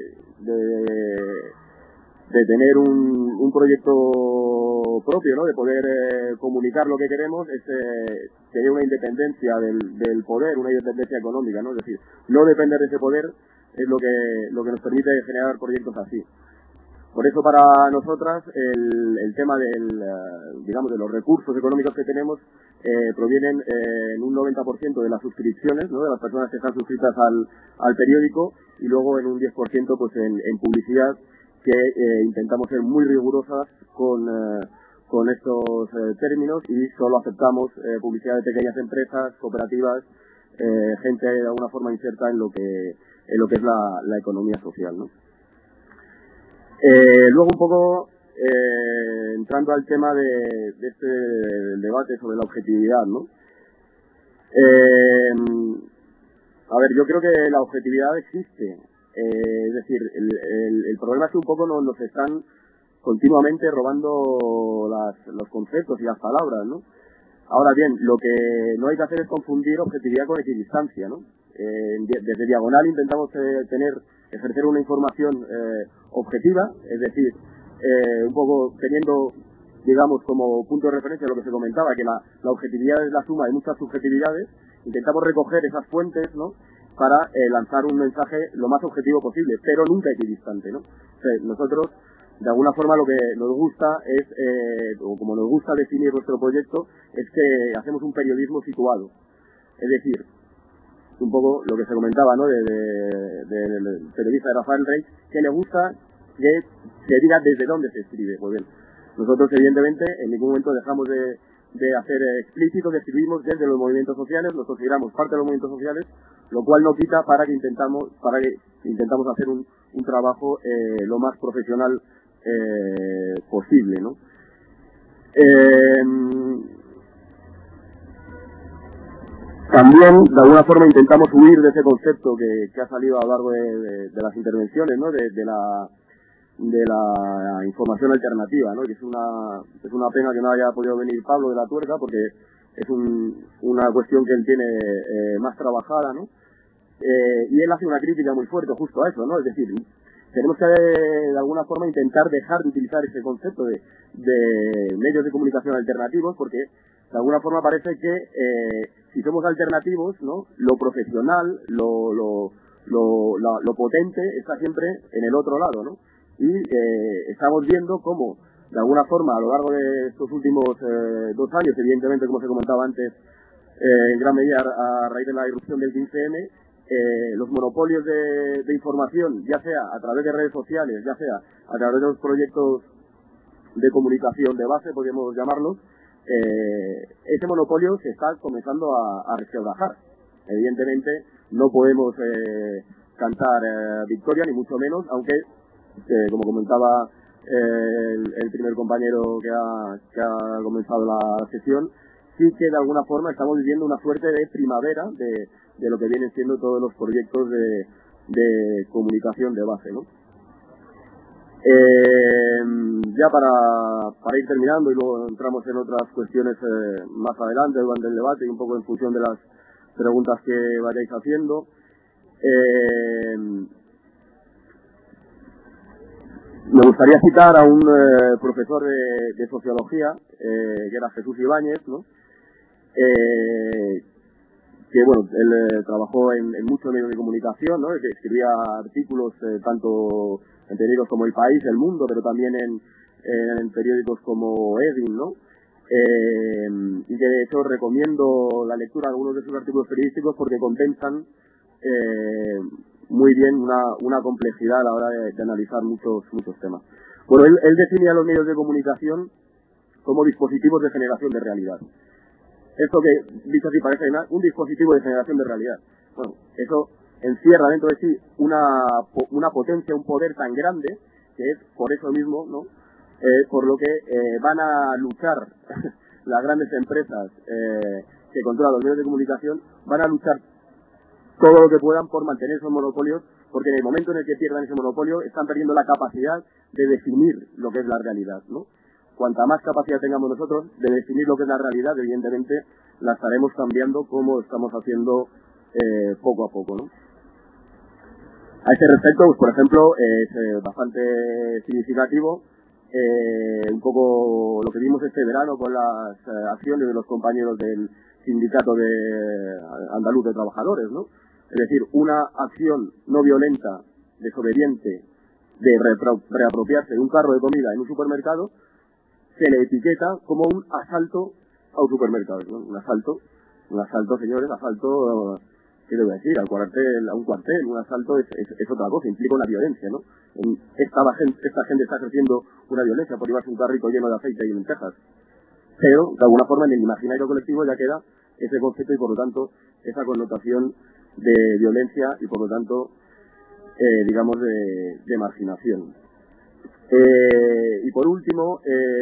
de tener un proyecto propio, ¿no? De poder comunicar lo que queremos, es tener una independencia del poder, una independencia económica, ¿no? Es decir, no depender de ese poder es lo que nos permite generar proyectos así. Por eso para nosotras el tema digamos, de los recursos económicos que tenemos provienen en un 90% de las suscripciones, ¿no? De las personas que están suscritas al periódico, y luego en un 10% pues en publicidad, que intentamos ser muy rigurosas con estos términos, y solo aceptamos publicidad de pequeñas empresas, cooperativas, gente de alguna forma inserta en lo que es la economía social, ¿no? Luego un poco entrando al tema de este debate sobre la objetividad, ¿no? A ver, yo creo que la objetividad existe. Es decir, el problema es que un poco nos están continuamente robando los conceptos y las palabras, ¿no? Ahora bien, lo que no hay que hacer es confundir objetividad con equidistancia, ¿no? Desde Diagonal intentamos ejercer una información objetiva, es decir, un poco teniendo, digamos, como punto de referencia lo que se comentaba, que la objetividad es la suma de muchas subjetividades. Intentamos recoger esas fuentes, ¿no? Para lanzar un mensaje lo más objetivo posible, pero nunca equidistante, ¿no? O sea, nosotros, de alguna forma, lo que nos gusta es, o como nos gusta definir nuestro proyecto, es que hacemos un periodismo situado. Es decir, un poco lo que se comentaba, ¿no? Del periodista de Rafael Rey, que le gusta que se diga desde dónde se escribe. Pues bien, nosotros evidentemente en ningún momento dejamos de hacer explícito que escribimos desde los movimientos sociales, nos consideramos parte de los movimientos sociales, lo cual no quita para que intentamos hacer un trabajo lo más profesional posible, ¿no? También, de alguna forma, intentamos huir de ese concepto que ha salido a lo largo de las intervenciones, ¿no? De la información alternativa, ¿no? Que es una pena que no haya podido venir Pablo de la Tuerca, porque es una cuestión que él tiene más trabajada, ¿no? Y él hace una crítica muy fuerte justo a eso, ¿no? Es decir, tenemos que de alguna forma intentar dejar de utilizar ese concepto de medios de comunicación alternativos, porque de alguna forma parece que si somos alternativos, ¿no? Lo profesional, lo potente está siempre en el otro lado, ¿no? Y estamos viendo cómo, de alguna forma, a lo largo de estos últimos 2 años, evidentemente, como se comentaba antes, en gran medida a raíz de la irrupción del 15M, los monopolios de información, ya sea a través de redes sociales, ya sea a través de los proyectos de comunicación de base, podríamos llamarlos, ese monopolio se está comenzando a resquebrajar. Evidentemente no podemos cantar victoria, ni mucho menos, aunque, como comentaba el primer compañero que ha comenzado la sesión, sí que de alguna forma estamos viviendo una suerte de primavera de lo que vienen siendo todos los proyectos de comunicación de base, ¿no? Ya para ir terminando, y luego entramos en otras cuestiones más adelante durante el debate y un poco en función de las preguntas que vayáis haciendo. Me gustaría citar a un profesor de sociología, que era Jesús Ibáñez, ¿no? Que bueno, él trabajó en muchos medios de comunicación, ¿no? Que escribía artículos tanto en periódicos como El País, El Mundo, pero también en periódicos como Edin, ¿no? Y que de hecho recomiendo la lectura de algunos de sus artículos periodísticos porque condensan muy bien una complejidad a la hora de analizar muchos temas. Bueno, él definía los medios de comunicación como dispositivos de generación de realidad. Esto que, dicho así, parece un dispositivo de generación de realidad. Bueno, eso encierra dentro de sí una potencia, un poder tan grande, que es por eso mismo, ¿no? Por lo que van a luchar las grandes empresas que controlan los medios de comunicación, van a luchar todo lo que puedan por mantener esos monopolios, porque en el momento en el que pierdan ese monopolio están perdiendo la capacidad de definir lo que es la realidad, ¿no? Cuanta más capacidad tengamos nosotros de definir lo que es la realidad, evidentemente la estaremos cambiando como estamos haciendo poco a poco, ¿no? A este respecto, pues, por ejemplo, es bastante significativo un poco lo que vimos este verano con las acciones de los compañeros del Sindicato Andaluz de Trabajadores, ¿no? Es decir, una acción no violenta, desobediente, de reapropiarse de un carro de comida en un supermercado, se le etiqueta como un asalto a un supermercado, ¿no? Un asalto, señores, ¿qué le voy a decir? A un cuartel, un asalto es otra cosa, implica una violencia, ¿no? Esta gente está ejerciendo una violencia por llevarse un carrito lleno de aceite y lentejas. Pero, de alguna forma, en el imaginario colectivo ya queda ese concepto y, por lo tanto, esa connotación de violencia y, por lo tanto, digamos, de marginación. Y por último,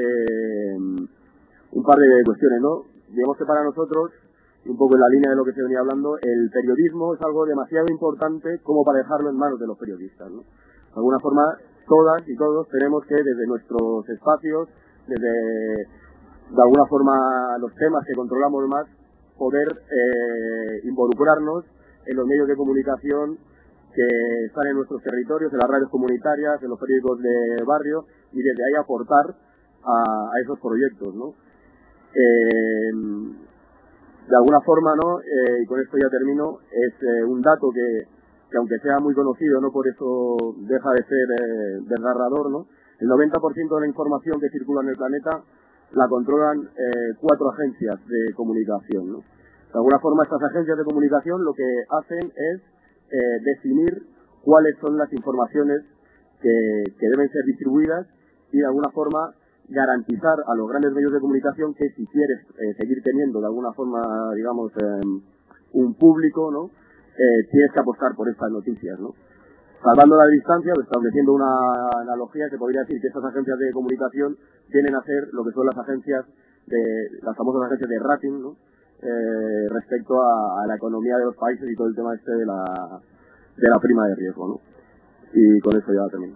un par de cuestiones, ¿no? Digamos que para nosotros, un poco en la línea de lo que se venía hablando, el periodismo es algo demasiado importante como para dejarlo en manos de los periodistas, ¿no? De alguna forma, todas y todos tenemos que, desde nuestros espacios, desde, de alguna forma, los temas que controlamos más, poder involucrarnos en los medios de comunicación que están en nuestros territorios, en las radios comunitarias, en los periódicos de barrio, y desde ahí aportar a esos proyectos, ¿no? De alguna forma, ¿no? Y con esto ya termino, es un dato que aunque sea muy conocido, no por eso deja de ser desgarrador, ¿no? El 90% de la información que circula en el planeta la controlan 4 agencias de comunicación, ¿no? De alguna forma, estas agencias de comunicación lo que hacen es definir cuáles son las informaciones que deben ser distribuidas y de alguna forma garantizar a los grandes medios de comunicación que si quieres seguir teniendo de alguna forma, digamos, un público, ¿no? tienes que apostar por estas noticias, ¿no? Salvando la distancia, estableciendo una analogía, se podría decir que estas agencias de comunicación vienen a ser lo que son las las famosas agencias de rating, ¿no? Respecto a la economía de los países y todo el tema de la prima de riesgo, ¿no? Y con eso ya termino.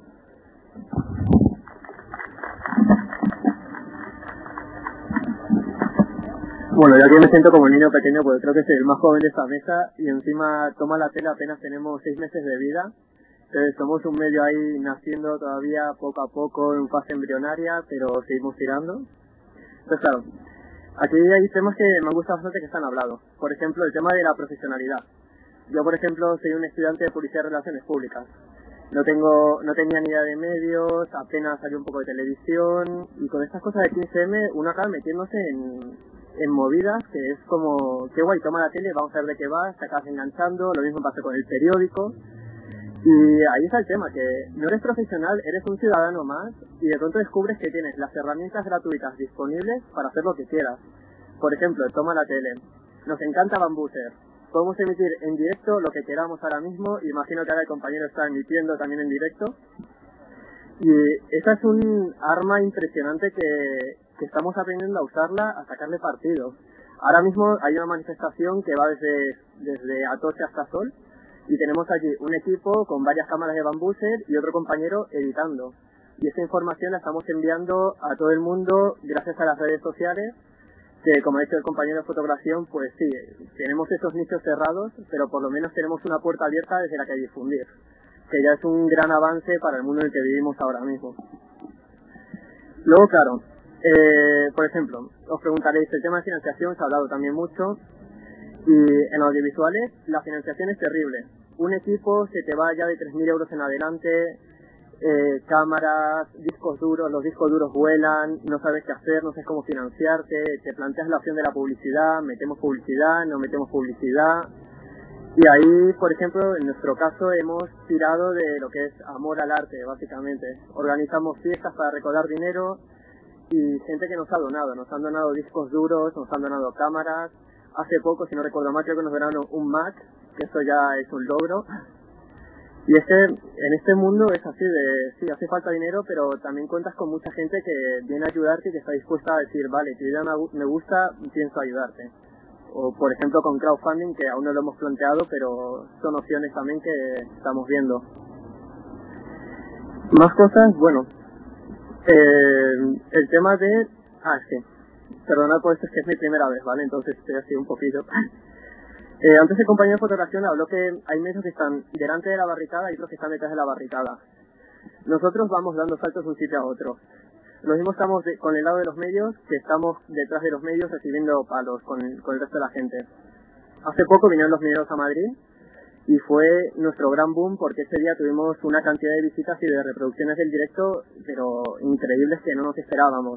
Bueno, yo aquí me siento como un niño pequeño porque creo que soy el más joven de esta mesa y encima Toma la Tele apenas tenemos 6 meses de vida. Entonces somos un medio ahí naciendo todavía poco a poco en fase embrionaria, pero seguimos tirando. Entonces claro, aquí hay temas que me han gustado bastante que se han hablado. Por ejemplo, el tema de la profesionalidad. Yo, por ejemplo, soy un estudiante de Publicidad y Relaciones Públicas. No tenía ni idea de medios, apenas salió un poco de televisión, y con estas cosas de 15M uno acaba metiéndose en movidas que es como, qué guay, toma la tele, vamos a ver de qué va, te acabas enganchando, lo mismo pasa con el periódico. Y ahí está el tema, que no eres profesional, eres un ciudadano más, y de pronto descubres que tienes las herramientas gratuitas disponibles para hacer lo que quieras. Por ejemplo, Toma la Tele. Nos encanta Bambuser. Podemos emitir en directo lo que queramos ahora mismo, y imagino que ahora el compañero está emitiendo también en directo. Y esa es un arma impresionante que estamos aprendiendo a usarla, a sacarle partido. Ahora mismo hay una manifestación que va desde Atocha hasta Sol, y tenemos allí un equipo con varias cámaras de Bambuser y otro compañero editando. Y esta información la estamos enviando a todo el mundo gracias a las redes sociales, que como ha dicho el compañero de fotografiación, pues sí, tenemos esos nichos cerrados, pero por lo menos tenemos una puerta abierta desde la que difundir, que ya es un gran avance para el mundo en el que vivimos ahora mismo. Luego, claro, por ejemplo, os preguntaréis, el tema de financiación se ha hablado también mucho, y en audiovisuales la financiación es terrible. Un equipo se te va ya de 3.000 euros en adelante, cámaras, discos duros, los discos duros vuelan, no sabes qué hacer, no sabes cómo financiarte, te planteas la opción de la publicidad, metemos publicidad, no metemos publicidad. Y ahí, por ejemplo, en nuestro caso hemos tirado de lo que es amor al arte, básicamente. Organizamos fiestas para recaudar dinero y gente que nos ha donado. Nos han donado discos duros, nos han donado cámaras. Hace poco, si no recuerdo mal, creo que nos donaron un Mac, que eso ya es un logro. Y en este mundo es así sí, hace falta dinero, pero también cuentas con mucha gente que viene a ayudarte y que está dispuesta a decir, vale, tu idea me gusta, pienso ayudarte. O, por ejemplo, con crowdfunding, que aún no lo hemos planteado, pero son opciones también que estamos viendo. Más cosas, bueno, el tema de... perdonad por esto, es que es mi primera vez, ¿vale? Entonces estoy así un poquito... antes el compañero de fotografía habló que hay medios que están delante de la barricada y otros que están detrás de la barricada. Nosotros vamos dando saltos de un sitio a otro. Lo mismo estamos con el lado de los medios, que estamos detrás de los medios recibiendo palos con el resto de la gente. Hace poco vinieron los mineros a Madrid y fue nuestro gran boom porque ese día tuvimos una cantidad de visitas y de reproducciones del directo, pero increíbles, que no nos esperábamos.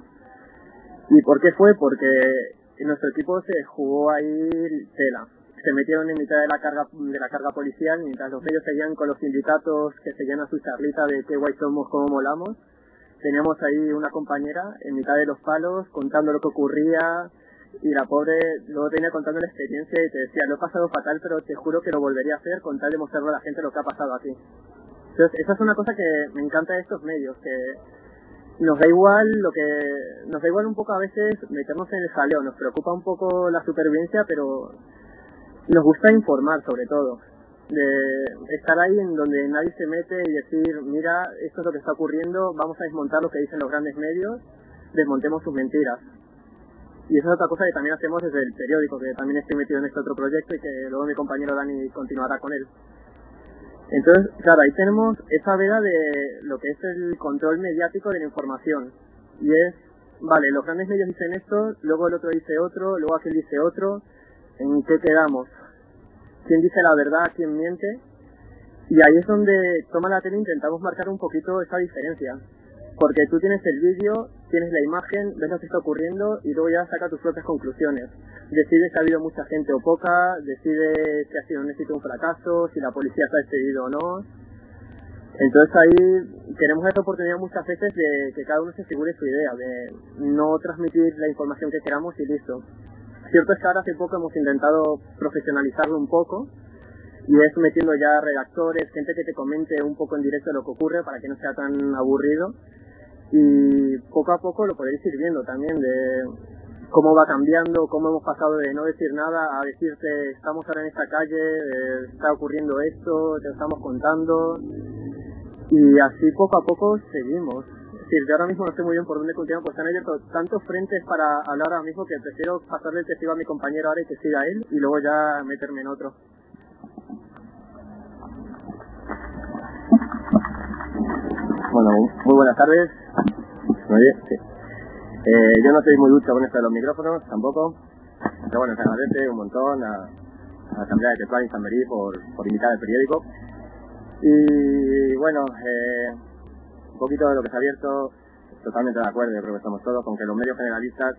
¿Y por qué fue? Porque nuestro equipo se jugó ahí tela. Se metieron en mitad de la carga policial, mientras los medios seguían con los sindicatos que seguían a su charlita de qué guay somos, cómo molamos. Teníamos ahí una compañera en mitad de los palos contando lo que ocurría, y la pobre luego venía contando la experiencia y te decía, lo he pasado fatal, pero te juro que lo volvería a hacer con tal de mostrarle a la gente lo que ha pasado aquí. Entonces esa es una cosa que me encanta de estos medios, que nos da igual un poco a veces meternos en el jaleo, nos preocupa un poco la supervivencia, pero nos gusta informar sobre todo, de estar ahí en donde nadie se mete y decir, mira, esto es lo que está ocurriendo, vamos a desmontar lo que dicen los grandes medios, desmontemos sus mentiras. Y esa es otra cosa que también hacemos desde el periódico, que también estoy metido en este otro proyecto y que luego mi compañero Dani continuará con él. Entonces, claro, ahí tenemos esa veda de lo que es el control mediático de la información. Y es, vale, los grandes medios dicen esto, luego el otro dice otro, luego aquel dice otro. ¿En qué quedamos? ¿Quién dice la verdad? ¿Quién miente? Y ahí es donde Toma la Tele intentamos marcar un poquito esa diferencia. Porque tú tienes el vídeo, tienes la imagen, ves lo que está ocurriendo y luego ya sacas tus propias conclusiones. Decides si ha habido mucha gente o poca, decides si ha sido un éxito o un fracaso, si la policía se ha despedido o no. Entonces ahí tenemos esta oportunidad muchas veces de que cada uno se figure su idea, de no transmitir la información que queramos y listo. Cierto es que ahora hace poco hemos intentado profesionalizarlo un poco y es metiendo ya redactores, gente que te comente un poco en directo lo que ocurre para que no sea tan aburrido, y poco a poco lo podéis ir viendo también de cómo va cambiando, cómo hemos pasado de no decir nada a decirte estamos ahora en esta calle, está ocurriendo esto, te lo estamos contando, y así poco a poco seguimos. Es decir, yo ahora mismo no sé muy bien por dónde continuar, pues han abierto tantos frentes para hablar ahora mismo que prefiero pasarle el testigo a mi compañero ahora y que siga él, y luego ya meterme en otro. Bueno, muy buenas tardes. ¿Me oye? Sí. Yo no soy muy ducho con esto de los micrófonos, tampoco. Pero bueno, se agradece un montón a la Asamblea de Tetuán y San Merí por invitar al periódico. Y bueno, un poquito de lo que se ha abierto, totalmente de acuerdo, yo creo que estamos todos con que los medios generalistas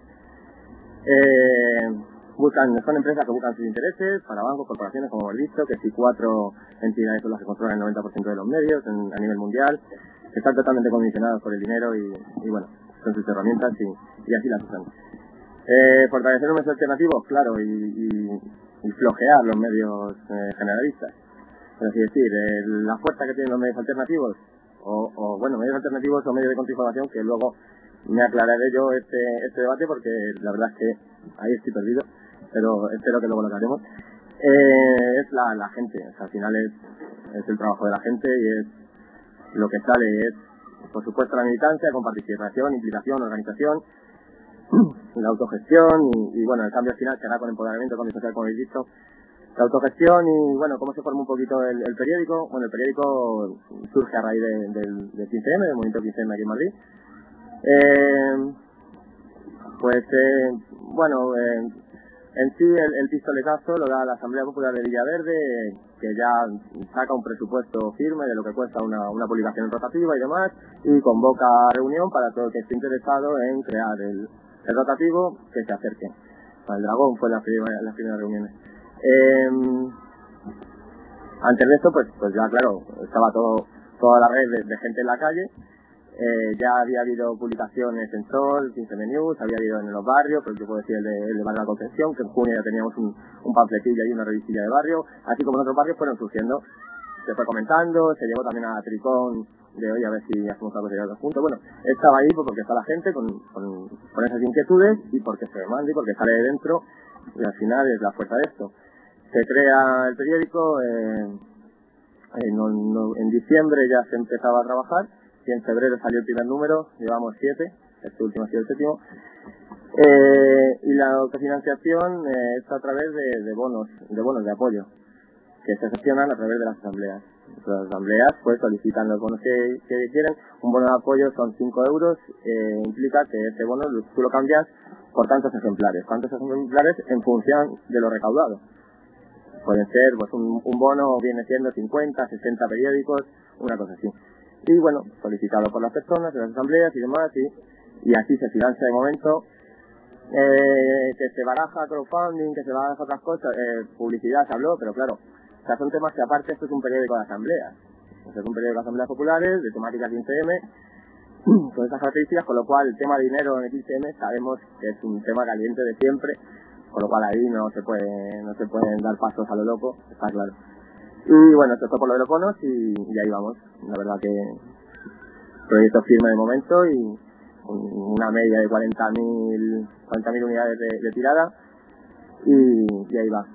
son empresas que buscan sus intereses para bancos, corporaciones, como hemos visto, que si 4 entidades son las que controlan el 90% de los medios a nivel mundial, que están totalmente condicionados por el dinero y bueno, son sus herramientas y así las usan. Fortalecer los medios alternativos, claro, y flojear los medios generalistas. Es decir, la fuerza que tienen los medios alternativos, bueno, medios alternativos o medios de contrainformación, que luego me aclararé yo este debate porque la verdad es que ahí estoy perdido, pero espero que luego lo aclaremos. Es la gente, o sea, al final es el trabajo de la gente y es lo que sale, es por supuesto la militancia con participación, implicación, organización, la autogestión y bueno, el cambio al final será con empoderamiento, cambio social, como habéis dicho. La autogestión y bueno, cómo se forma un poquito el periódico. Bueno, el periódico surge a raíz del 15M, del movimiento 15M aquí en Madrid. En sí el pistoletazo lo da la Asamblea Popular de Villaverde, que ya saca un presupuesto firme de lo que cuesta una publicación en rotativa y demás, y convoca reunión para todo el que esté interesado en crear el rotativo, que se acerque. El Dragón fue las primeras reuniones. Antes de esto, pues ya claro, estaba toda la red de gente en la calle. Ya había habido publicaciones en Sol, 15M News, había habido en los barrios, pues yo puedo decir el de Barrio de la Concepción, que en junio ya teníamos un panfletillo y una revistilla de barrio, así como en otros barrios fueron surgiendo. Se fue comentando, se llegó también a Tricón de hoy a ver si hacemos algo de los puntos. Bueno, estaba ahí porque está la gente con esas inquietudes y porque se demanda y porque sale de dentro y al final es la fuerza de esto. Se crea el periódico, en diciembre ya se empezaba a trabajar y en febrero salió el primer número, llevamos 7, este último ha sido el 7º, y la autofinanciación es a través de bonos de apoyo que se gestionan a través de las asambleas. Las asambleas pues solicitan los bonos que quieren. Un bono de apoyo son 5 euros, implica que ese bono tú lo cambias por tantos ejemplares. ¿Cuántos ejemplares? En función de lo recaudado. Pueden ser, pues un bono viene siendo 50, 60 periódicos, una cosa así. Y bueno, solicitado por las personas, de las asambleas y demás, y así se financia de momento. Que se baraja crowdfunding, que se baraja otras cosas, publicidad se habló, pero claro, o sea, son temas que aparte esto es un periódico de asambleas. Es un periódico de asambleas populares, de temática 15M, con esas características, con lo cual el tema de dinero en el 15M sabemos que es un tema caliente de siempre, con lo cual ahí no se pueden dar pasos a lo loco, está claro. Y bueno, esto es todo por lo de los bonos y ahí vamos. La verdad que proyecto firme de momento y una media de 40.000 unidades de tirada y ahí va.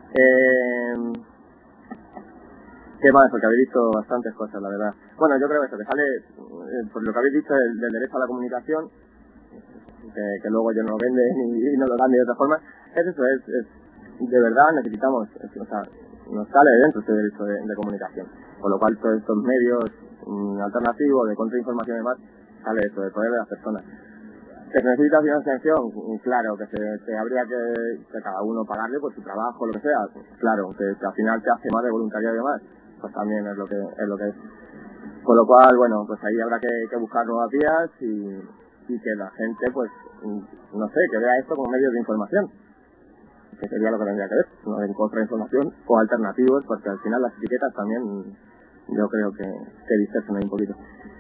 ¿Qué más? Porque habéis visto bastantes cosas, la verdad. Bueno, yo creo que eso, que sale, por lo que habéis dicho del derecho a la comunicación, que luego yo no lo vende y no lo dan de otra forma, es eso, es de verdad necesitamos, o sea, nos sale de dentro este derecho de comunicación, con lo cual todos estos medios alternativos de contrainformación y demás, sale eso, del poder de las personas. ¿Que se necesita financiación? Claro, que habría que cada uno pagarle por su trabajo, lo que sea, claro, que al final te hace más de voluntariado y demás, pues también es lo que es. Con lo cual, bueno, pues ahí habrá que buscar nuevas vías y que la gente, pues, no sé, que vea esto como medios de información, que sería lo que tendría que ver, no de contrainformación o alternativos, porque al final las etiquetas también yo creo que dispersan ahí un poquito.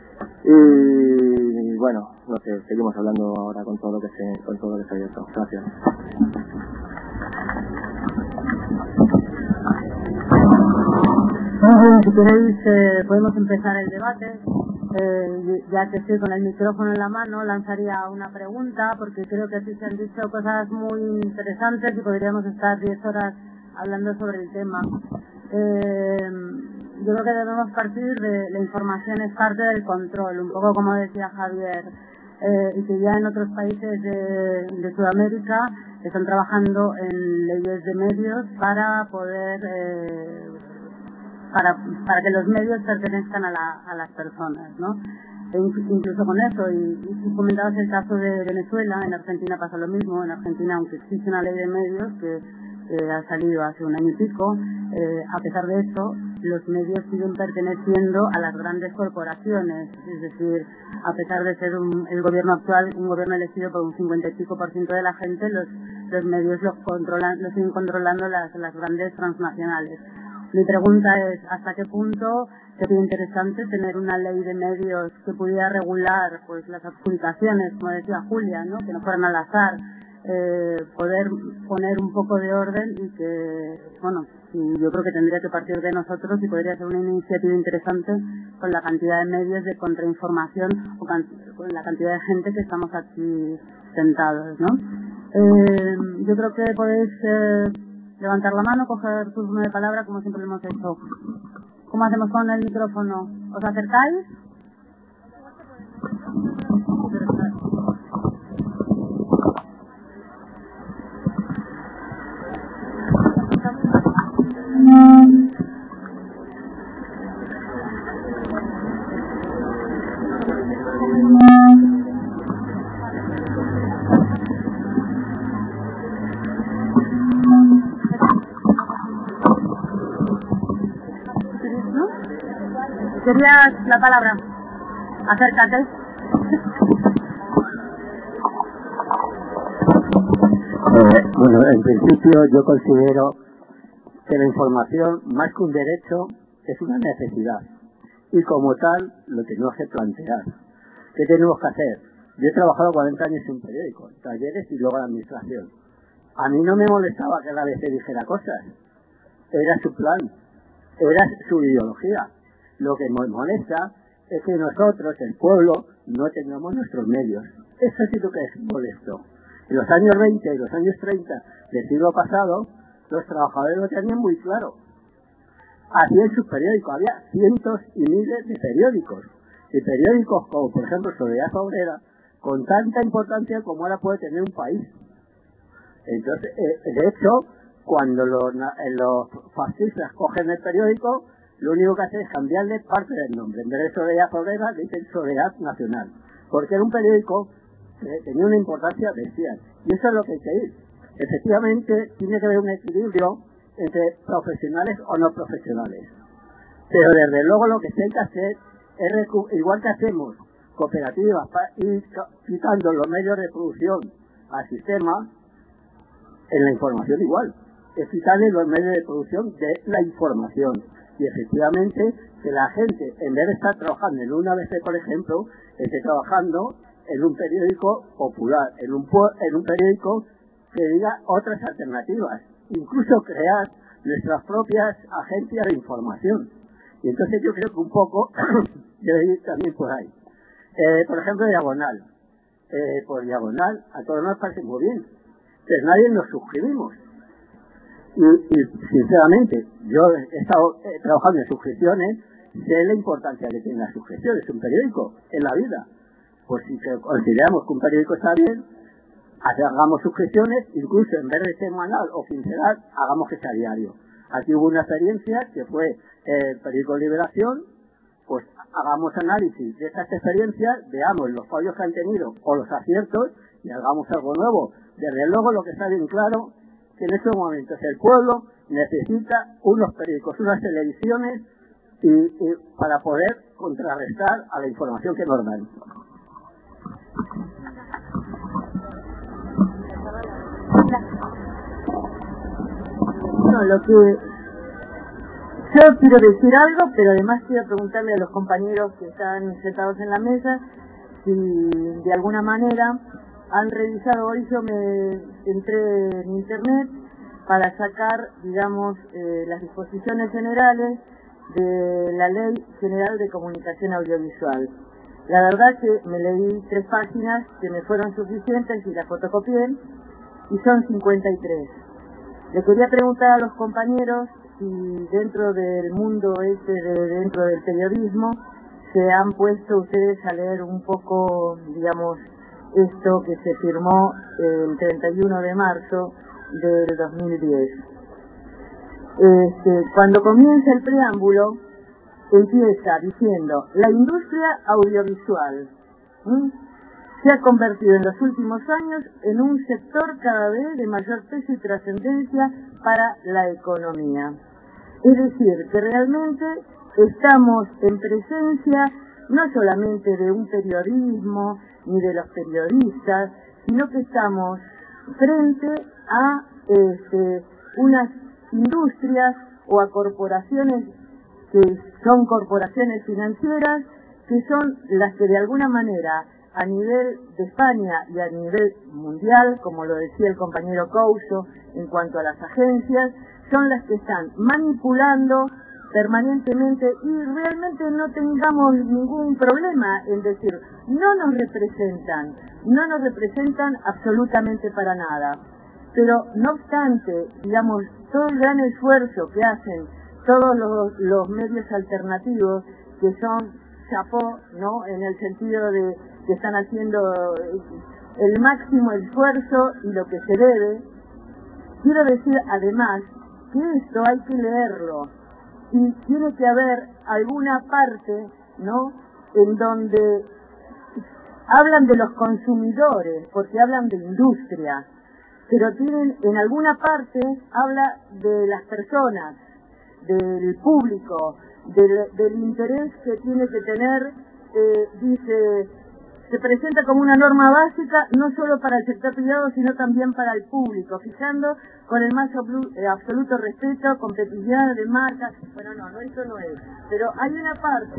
Y bueno, no sé, seguimos hablando ahora con todo lo que se ha abierto. Gracias. Muy bien, si queréis podemos empezar el debate. Ya que estoy con el micrófono en la mano, lanzaría una pregunta, porque creo que aquí se han dicho cosas muy interesantes y podríamos estar 10 horas hablando sobre el tema. Yo creo que debemos partir de la información es parte del control, un poco como decía Javier, y que ya en otros países de Sudamérica están trabajando en leyes de medios para poder para que los medios pertenezcan a las personas, ¿no? Incluso con eso, y comentabas el caso de Venezuela. En Argentina pasa lo mismo. En Argentina, aunque existe una ley de medios que ha salido hace un año y pico, a pesar de eso, los medios siguen perteneciendo a las grandes corporaciones. Es decir, a pesar de ser el gobierno actual, un gobierno elegido por un 50 y pico % de la gente, los medios los siguen controlando las grandes transnacionales. Mi pregunta es, ¿hasta qué punto sería interesante tener una ley de medios que pudiera regular pues las adjudicaciones, como decía Julia, ¿no? Que no fueran al azar, poder poner un poco de orden y que, bueno, yo creo que tendría que partir de nosotros y podría ser una iniciativa interesante con la cantidad de medios de contrainformación o con la cantidad de gente que estamos aquí sentados, ¿no? Yo creo que podéis levantar la mano, coger turno de palabra, como siempre lo hemos hecho. ¿Cómo hacemos con el micrófono? ¿Os acercáis? ¿Querías la palabra? Acércate. Bueno, en principio yo considero que la información, más que un derecho, es una necesidad. Y como tal, lo tenemos que plantear. ¿Qué tenemos que hacer? Yo he trabajado 40 años en periódicos, talleres y luego en la administración. A mí no me molestaba que la ABC dijera cosas. Era su plan, era su ideología. Lo que nos molesta es que nosotros, el pueblo, no tengamos nuestros medios. Eso sí lo que es molesto. En los años 20 y los años 30 del siglo pasado, los trabajadores lo tenían muy claro. Hacían sus periódicos, había cientos y miles de periódicos. Y periódicos como, por ejemplo, Soledad Obrera, con tanta importancia como ahora puede tener un país. Entonces, de hecho, cuando los fascistas cogen el periódico, lo único que hacen es cambiarle parte del nombre. En vez de Soledad Obrera, dicen Soledad Nacional. Porque era un periódico que tenía una importancia bestial. Y eso es lo que hay que ir. Efectivamente, tiene que haber un equilibrio entre profesionales o no profesionales. Pero desde luego lo que sí hay que hacer es, igual que hacemos cooperativas para ir quitando los medios de producción al sistema, en la información igual. Es quitarle los medios de producción de la información. Y efectivamente, que la gente, en vez de estar trabajando en una ABC, por ejemplo, esté trabajando en un periódico popular, en un periódico que diga otras alternativas, incluso crear nuestras propias agencias de información. Y entonces yo creo que un poco debe ir también por ahí. Por ejemplo, Diagonal. Por Diagonal, a todos nos parece muy bien, pero nadie nos suscribimos. Y sinceramente, yo he estado trabajando en suscripciones, sé la importancia que tiene la suscripción, es un periódico en la vida. Pues si consideramos que un periódico está bien, hagamos suscripciones, incluso en vez de semanal o quincenal, hagamos que sea diario. Aquí hubo una experiencia que fue el periódico Liberación, pues hagamos análisis de estas experiencias, veamos los fallos que han tenido o los aciertos y hagamos algo nuevo. Desde luego lo que está bien claro que en estos momentos el pueblo necesita unos periódicos, unas televisiones y para poder contrarrestar a la información que nos dan. No, lo que yo quiero decir algo, pero además quiero preguntarle a los compañeros que están sentados en la mesa si de alguna manera han revisado. Hoy yo me entré en internet para sacar, digamos, las disposiciones generales de la Ley General de Comunicación Audiovisual. La verdad que me leí 3 páginas que me fueron suficientes y las fotocopié, y son 53. Le quería preguntar a los compañeros si dentro del mundo dentro del periodismo, se han puesto ustedes a leer un poco, digamos, esto que se firmó el 31 de marzo del 2010. Cuando comienza el preámbulo, empieza diciendo: la industria audiovisual se ha convertido en los últimos años en un sector cada vez de mayor peso y trascendencia para la economía. Es decir, que realmente estamos en presencia no solamente de un periodismo ni de los periodistas, sino que estamos frente a unas industrias o a corporaciones que son corporaciones financieras, que son las que de alguna manera a nivel de España y a nivel mundial, como lo decía el compañero Couso en cuanto a las agencias, son las que están manipulando permanentemente, y realmente no tengamos ningún problema en decir, no nos representan absolutamente para nada. Pero no obstante, digamos, todo el gran esfuerzo que hacen todos los medios alternativos, que son chapó, ¿no?, en el sentido de que están haciendo el máximo esfuerzo y lo que se debe. Quiero decir además que esto hay que leerlo, y tiene que haber alguna parte, ¿no?, en donde hablan de los consumidores, porque hablan de industria, pero tienen, en alguna parte, habla de las personas, del público, del interés que tiene que tener, dice, se presenta como una norma básica no solo para el sector privado, sino también para el público, fijando con el más absoluto respeto, competitividad de marcas. Bueno, no, eso no es. Pero hay una parte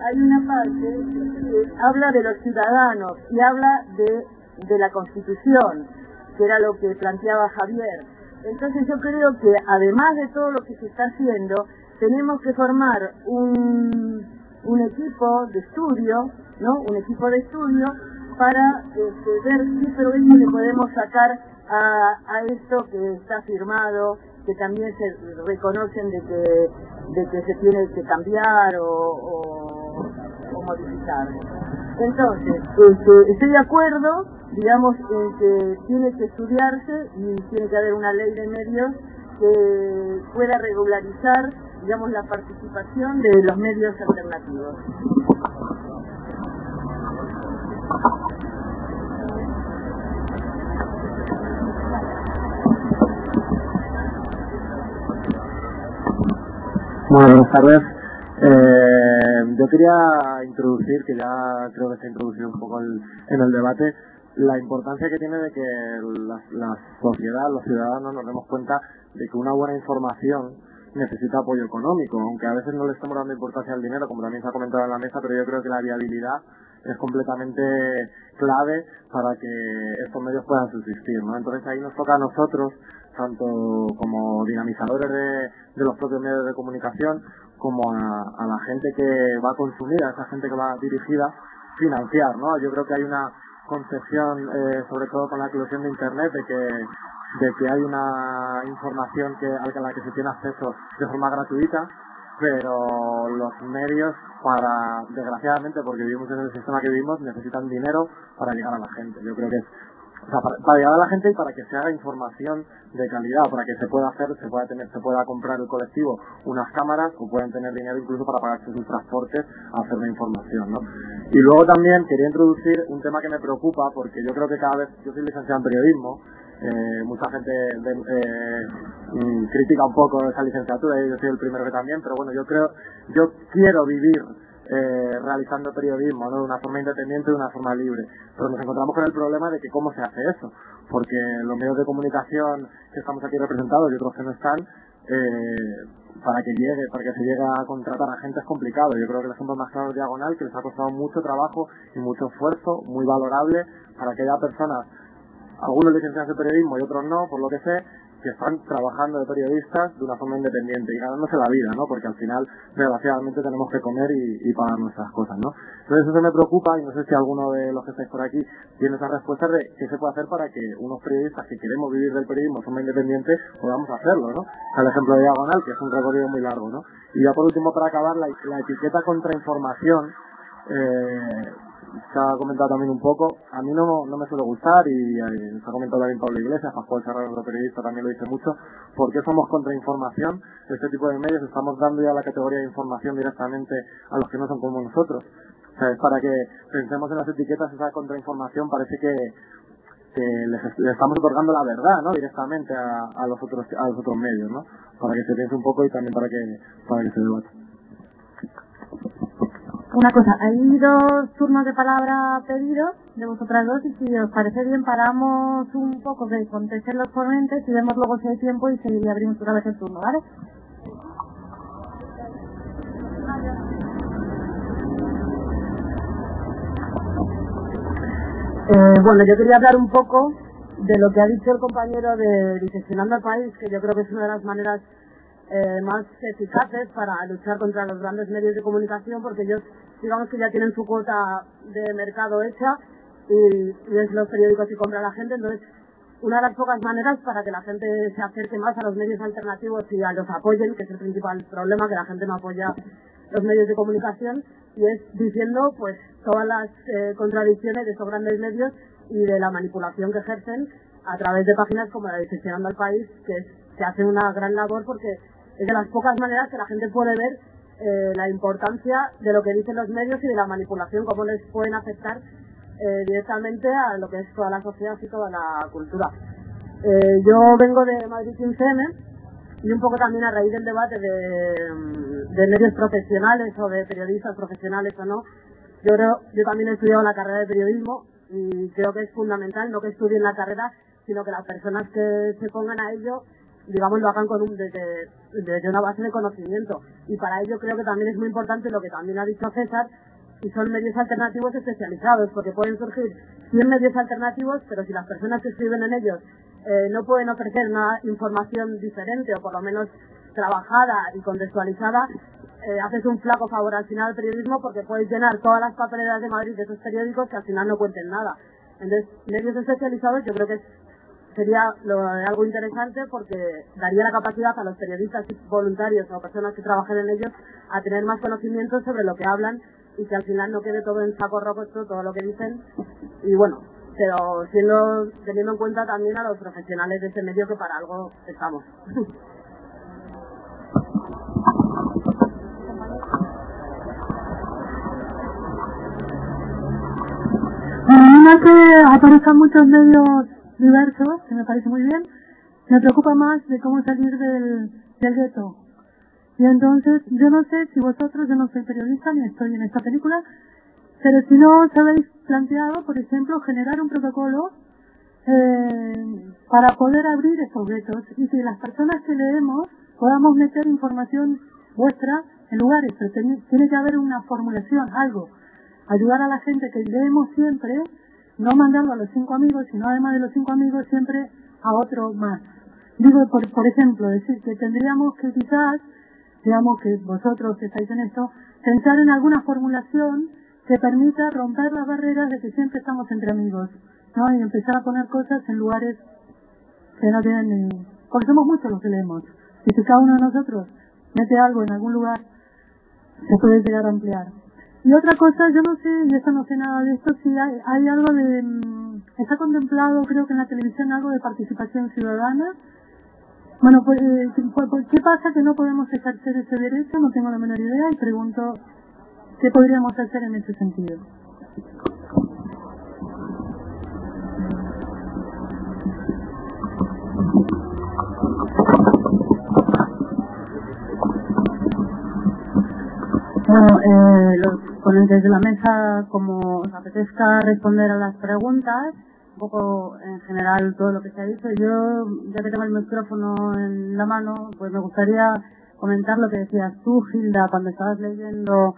que habla de los ciudadanos y habla de la Constitución, que era lo que planteaba Javier. Entonces yo creo que además de todo lo que se está haciendo, tenemos que formar un equipo de estudio, ¿no?, un equipo de estudio para ver qué provecho le podemos sacar a esto que está firmado, que también se reconocen de que se tiene que cambiar o modificar. Entonces, estoy de acuerdo, digamos, en que tiene que estudiarse y tiene que haber una ley de medios que pueda regularizar, digamos, la participación de los medios alternativos. Bueno, buenas tardes. Yo quería introducir, que ya creo que se ha introducido un poco en el debate, la importancia que tiene de que la sociedad, los ciudadanos, nos demos cuenta de que una buena información necesita apoyo económico, aunque a veces no le estamos dando importancia al dinero, como también se ha comentado en la mesa, pero yo creo que la viabilidad es completamente clave para que estos medios puedan subsistir, ¿no? Entonces ahí nos toca a nosotros, tanto como dinamizadores de los propios medios de comunicación, como a la gente que va a consumir, a esa gente que va dirigida, financiar, ¿no? Yo creo que hay una concepción, sobre todo con la eclosión de Internet, de que hay una información a la que se tiene acceso de forma gratuita, pero los medios, desgraciadamente, porque vivimos en el sistema que vivimos, necesitan dinero para llegar a la gente. Yo creo que para llegar a la gente y para que se haga información de calidad, para que se pueda comprar el colectivo unas cámaras, o puedan tener dinero incluso para pagarse sus transportes a hacer la información, ¿no? Y luego también quería introducir un tema que me preocupa, porque yo creo que cada vez, yo soy licenciado en periodismo, mucha gente critica un poco esa licenciatura, y yo soy el primero que también, pero bueno, yo quiero vivir realizando periodismo, ¿no?, de una forma independiente, de una forma libre, pero nos encontramos con el problema de que cómo se hace eso, porque los medios de comunicación que estamos aquí representados y otros que no están, para que se llegue a contratar a gente es complicado. Yo creo que el ejemplo más claro es Diagonal, que les ha costado mucho trabajo y mucho esfuerzo, muy valorable, para que haya personas, algunos licenciados en periodismo y otros no, por lo que sé, que están trabajando de periodistas de una forma independiente y ganándose la vida, ¿no? Porque al final, desgraciadamente, tenemos que comer y pagar nuestras cosas, ¿no? Entonces eso me preocupa y no sé si alguno de los que estáis por aquí tiene esa respuesta de qué se puede hacer para que unos periodistas que queremos vivir del periodismo de forma independiente podamos hacerlo, ¿no? El ejemplo de Diagonal, que es un recorrido muy largo, ¿no? Y ya por último, para acabar, la etiqueta contrainformación, se ha comentado también un poco, a mí no me suele gustar y se ha comentado también Pablo Iglesias, Pascual Serrano, otro periodista, también lo dice mucho, porque somos contrainformación. Este tipo de medios estamos dando ya la categoría de información directamente a los que no son como nosotros. O sea, es para que pensemos en las etiquetas, esa contrainformación parece que le estamos otorgando la verdad, ¿no? Directamente a los otros medios, ¿no? Para que se piense un poco y también para que se debate. Una cosa, hay 2 turnos de palabra pedidos de vosotras dos y si os parece bien paramos un poco que contesten los ponentes y vemos luego si hay tiempo y si abrimos otra vez el turno, ¿vale? Bueno, yo quería hablar un poco de lo que ha dicho el compañero de Diseccionando al País, que yo creo que es una de las maneras más eficaces para luchar contra los grandes medios de comunicación, porque ellos, digamos que ya tienen su cuota de mercado hecha y es los periódicos que compra la gente. Entonces, una de las pocas maneras para que la gente se acerque más a los medios alternativos y a los apoyen, que es el principal problema, que la gente no apoya los medios de comunicación, y es diciendo pues todas las contradicciones de estos grandes medios y de la manipulación que ejercen a través de páginas como la de Diseccionando al País, que hace una gran labor porque es de las pocas maneras que la gente puede ver la importancia de lo que dicen los medios y de la manipulación, cómo les pueden afectar directamente a lo que es toda la sociedad y toda la cultura. Yo vengo de Madrid 15M y un poco también a raíz del debate de medios profesionales o de periodistas profesionales o no. Yo también he estudiado la carrera de periodismo y creo que es fundamental no que estudien la carrera, sino que las personas que se pongan a ello, digamos, lo hagan desde una base de conocimiento. Y para ello creo que también es muy importante lo que también ha dicho César, y son medios alternativos especializados, porque pueden surgir 100 medios alternativos, pero si las personas que escriben en ellos no pueden ofrecer una información diferente, o por lo menos trabajada y contextualizada, haces un flaco favor al final al periodismo, porque puedes llenar todas las papeleras de Madrid de esos periódicos que al final no cuenten nada. Entonces, medios especializados yo creo que sería algo interesante, porque daría la capacidad a los periodistas voluntarios o personas que trabajen en ellos a tener más conocimiento sobre lo que hablan y que al final no quede todo en saco roto todo lo que dicen. Y bueno, pero teniendo en cuenta también a los profesionales de ese medio, que para algo estamos. A mí me hace aparezcan muchos medios diversos, que me parece muy bien. Me preocupa más de cómo salir del gueto. Y entonces, yo no sé si vosotros, yo no soy periodista ni estoy en esta película, pero si no os habéis planteado, por ejemplo, generar un protocolo para poder abrir estos guetos y que las personas que leemos podamos meter información vuestra en lugares, pero tiene que haber una formulación, algo. Ayudar a la gente que leemos siempre, no mandarlo a los 5 amigos, sino además de los 5 amigos siempre a otro más. Digo, por ejemplo, decir que tendríamos que quizás, digamos que vosotros que estáis en esto, pensar en alguna formulación que permita romper las barreras de que siempre estamos entre amigos, ¿no? Y empezar a poner cosas en lugares que no tienen ni... Porque somos muchos los que leemos. Y si cada uno de nosotros mete algo en algún lugar, se puede llegar a ampliar. Y otra cosa, yo no sé, y eso no sé nada de esto, si hay algo de... Está contemplado, creo que en la televisión, algo de participación ciudadana. Bueno, pues, ¿qué pasa que no podemos ejercer ese derecho? No tengo la menor idea y pregunto, ¿qué podríamos hacer en ese sentido? Bueno, los ponentes de la mesa, como os apetezca responder a las preguntas, un poco en general todo lo que se ha dicho. Yo, ya que tengo el micrófono en la mano, pues me gustaría comentar lo que decías tú, Gilda, cuando estabas leyendo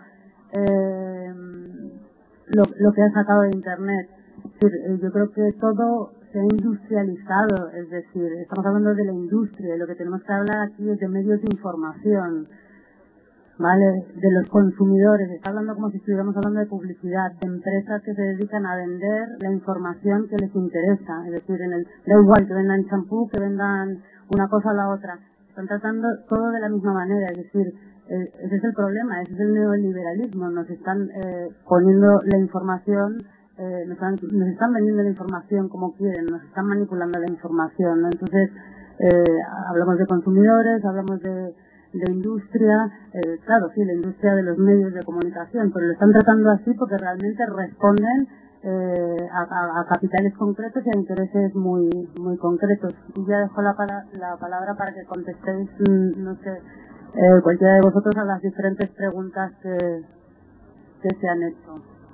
lo que has sacado de internet. Es decir, yo creo que todo se ha industrializado, es decir, estamos hablando de la industria, y lo que tenemos que hablar aquí es de medios de información, ¿vale? De los consumidores, está hablando como si estuviéramos hablando de publicidad, de empresas que se dedican a vender la información que les interesa, es decir, da igual que vendan champú, que vendan una cosa o la otra, están tratando todo de la misma manera, es decir, ese es el problema, ese es el neoliberalismo, nos están poniendo la información, nos están vendiendo la información como quieren, nos están manipulando la información, ¿no? Entonces, hablamos de consumidores, hablamos de industria, claro, sí, la industria de los medios de comunicación, pero lo están tratando así porque realmente responden a capitales concretos y a intereses muy muy concretos. Y ya dejo la palabra para que contestéis, no sé, cualquiera de vosotros a las diferentes preguntas que se han hecho.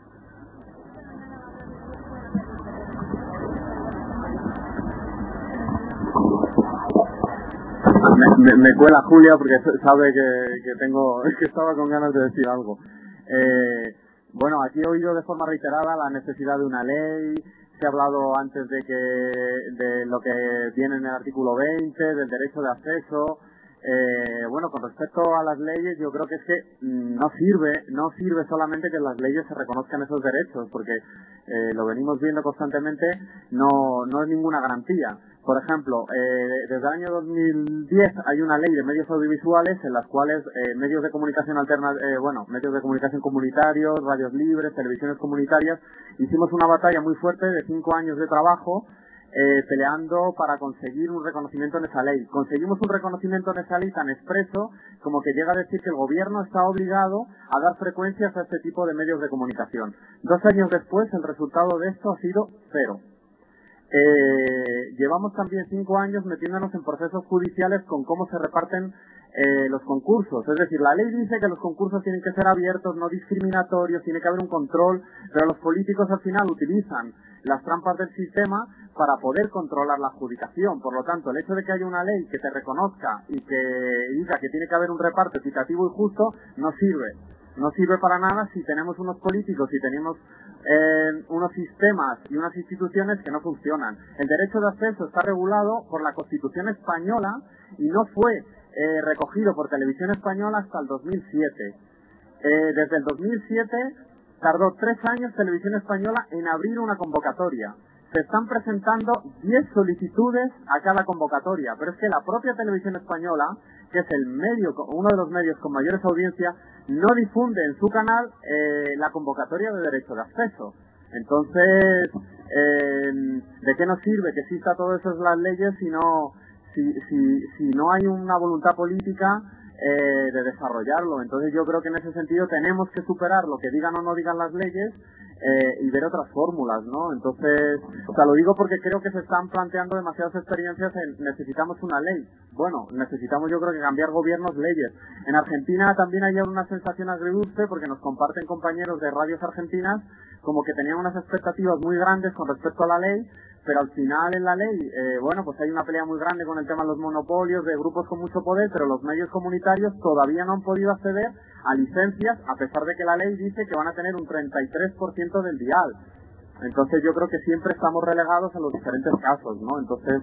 Me cuela Julia porque sabe que estaba con ganas de decir algo. Bueno, aquí he oído de forma reiterada la necesidad de una ley. Se ha hablado antes de lo que viene en el artículo 20, del derecho de acceso. Bueno, con respecto a las leyes, yo creo que es que no sirve solamente que en las leyes se reconozcan esos derechos, porque lo venimos viendo constantemente, no es ninguna garantía. Por ejemplo, desde el año 2010 hay una ley de medios audiovisuales en las cuales medios de comunicación medios de comunicación comunitarios, radios libres, televisiones comunitarias, hicimos una batalla muy fuerte de 5 años de trabajo peleando para conseguir un reconocimiento en esa ley. Conseguimos un reconocimiento en esa ley tan expreso como que llega a decir que el gobierno está obligado a dar frecuencias a este tipo de medios de comunicación. 2 años después, el resultado de esto ha sido 0. Llevamos también 5 años metiéndonos en procesos judiciales con cómo se reparten los concursos. Es decir, la ley dice que los concursos tienen que ser abiertos, no discriminatorios, tiene que haber un control, pero los políticos al final utilizan las trampas del sistema para poder controlar la adjudicación. Por lo tanto, el hecho de que haya una ley que te reconozca y que diga que tiene que haber un reparto equitativo y justo no sirve. No sirve para nada si tenemos unos políticos y tenemos unos sistemas y unas instituciones que no funcionan. El derecho de acceso está regulado por la Constitución española y no fue recogido por Televisión Española hasta el 2007. Desde el 2007 tardó 3 años Televisión Española en abrir una convocatoria. Se están presentando 10 solicitudes a cada convocatoria, pero es que la propia Televisión Española, que es uno de los medios con mayores audiencias, no difunde en su canal la convocatoria de derecho de acceso. Entonces, ¿de qué nos sirve que exista todo eso en las leyes si no hay una voluntad política de desarrollarlo? Entonces yo creo que en ese sentido tenemos que superar lo que digan o no digan las leyes y ver otras fórmulas, ¿no? Entonces, lo digo porque creo que se están planteando demasiadas experiencias en necesitamos una ley. Bueno, necesitamos yo creo que cambiar gobiernos, leyes. En Argentina también hay una sensación agridulce porque nos comparten compañeros de radios argentinas como que tenían unas expectativas muy grandes con respecto a la ley, pero al final en la ley, pues hay una pelea muy grande con el tema de los monopolios, de grupos con mucho poder, pero los medios comunitarios todavía no han podido acceder a licencias, a pesar de que la ley dice que van a tener un 33% del dial. Entonces yo creo que siempre estamos relegados a los diferentes casos, ¿no? Entonces,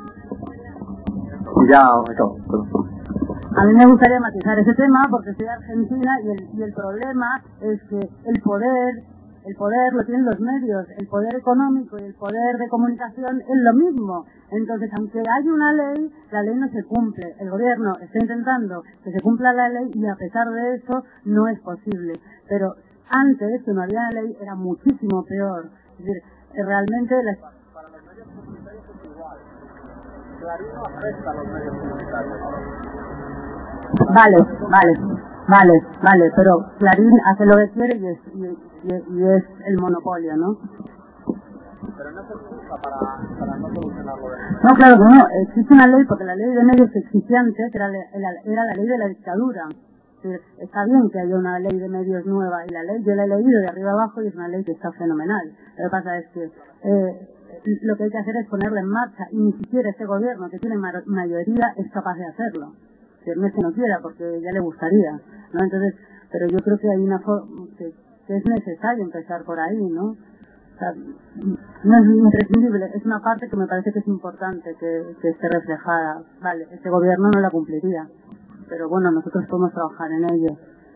a mí me gustaría matizar ese tema porque soy argentina y el problema es que el poder lo tienen los medios, el poder económico y el poder de comunicación es lo mismo. Entonces, aunque hay una ley, la ley no se cumple. El gobierno está intentando que se cumpla la ley y a pesar de eso no es posible. Pero antes, que no había ley, era muchísimo peor. Es decir, realmente... Para los medios comunitarios es igual. Clarín no afecta a los medios comunitarios. Vale, pero Clarín hace lo que quiere y es el monopolio, ¿no? Pero no se excusa para no solucionarlo. No, claro que no. Existe una ley, porque la ley de medios que existía antes era la ley de la dictadura. Está bien que haya una ley de medios nueva, y la ley yo la he leído de arriba abajo y es una ley que está fenomenal. Lo que pasa es que lo que hay que hacer es ponerla en marcha, y ni siquiera este gobierno, que tiene mayoría, es capaz de hacerlo. No es que no quiera, porque ya le gustaría, ¿no? Entonces, pero yo creo que hay que es necesario empezar por ahí, ¿no? O sea, no es imprescindible, es una parte que me parece que es importante que esté reflejada. Vale, este gobierno no la cumpliría, pero bueno, nosotros podemos trabajar en ello.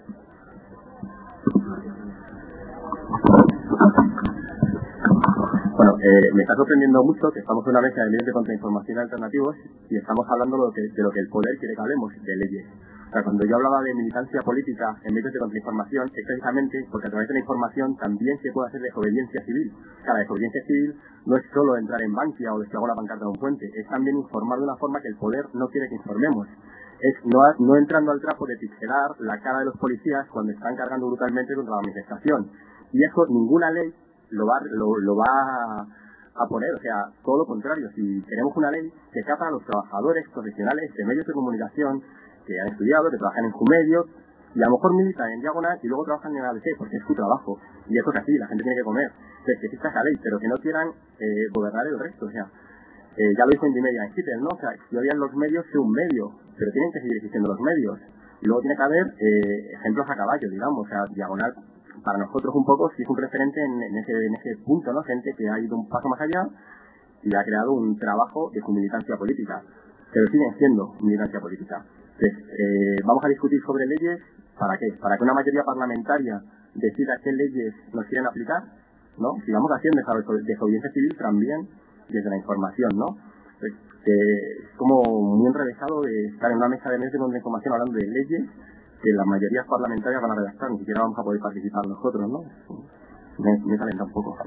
Bueno, me está sorprendiendo mucho que estamos en una mesa de medios de contrainformación alternativos y estamos hablando de lo que el poder quiere que hablemos, de leyes. O sea, cuando yo hablaba de militancia política en medios de contrainformación, es precisamente porque a través de la información también se puede hacer desobediencia civil. O sea, la desobediencia civil no es solo entrar en Bankia o despegar la pancarta de un puente, es también informar de una forma que el poder no quiere que informemos. Es no entrando al trapo de pixelar la cara de los policías cuando están cargando brutalmente contra la manifestación. Y eso ninguna ley lo va a poner, o sea, todo lo contrario. Si queremos una ley que sea para los trabajadores profesionales de medios de comunicación que han estudiado, que trabajan en Q-Medios y a lo mejor militan en Diagonal y luego trabajan en ABC porque es su trabajo y eso que así, la gente tiene que comer. Entonces, que exista esa ley, pero que no quieran gobernar el resto, o sea, ya lo dijo Indymedia en Hitler, ¿no? O sea, si odian los medios, sea un medio, pero tienen que seguir existiendo los medios. Y luego tiene que haber ejemplos a caballo, digamos, o sea, Diagonal para nosotros un poco sí es un referente en ese punto, ¿no? Gente que ha ido un paso más allá y ha creado un trabajo de su militancia política, pero siguen siendo militancia política. Entonces, vamos a discutir sobre leyes, ¿para qué? Para que una mayoría parlamentaria decida qué leyes nos quieren aplicar, ¿no? Si vamos haciendo esa desobediencia civil también desde la información, ¿no? Es como muy enrevesado de estar en una mesa de medios de información hablando de leyes que las mayorías parlamentarias van a redactar, ni siquiera vamos a poder participar nosotros, ¿no? Me calenta un poco.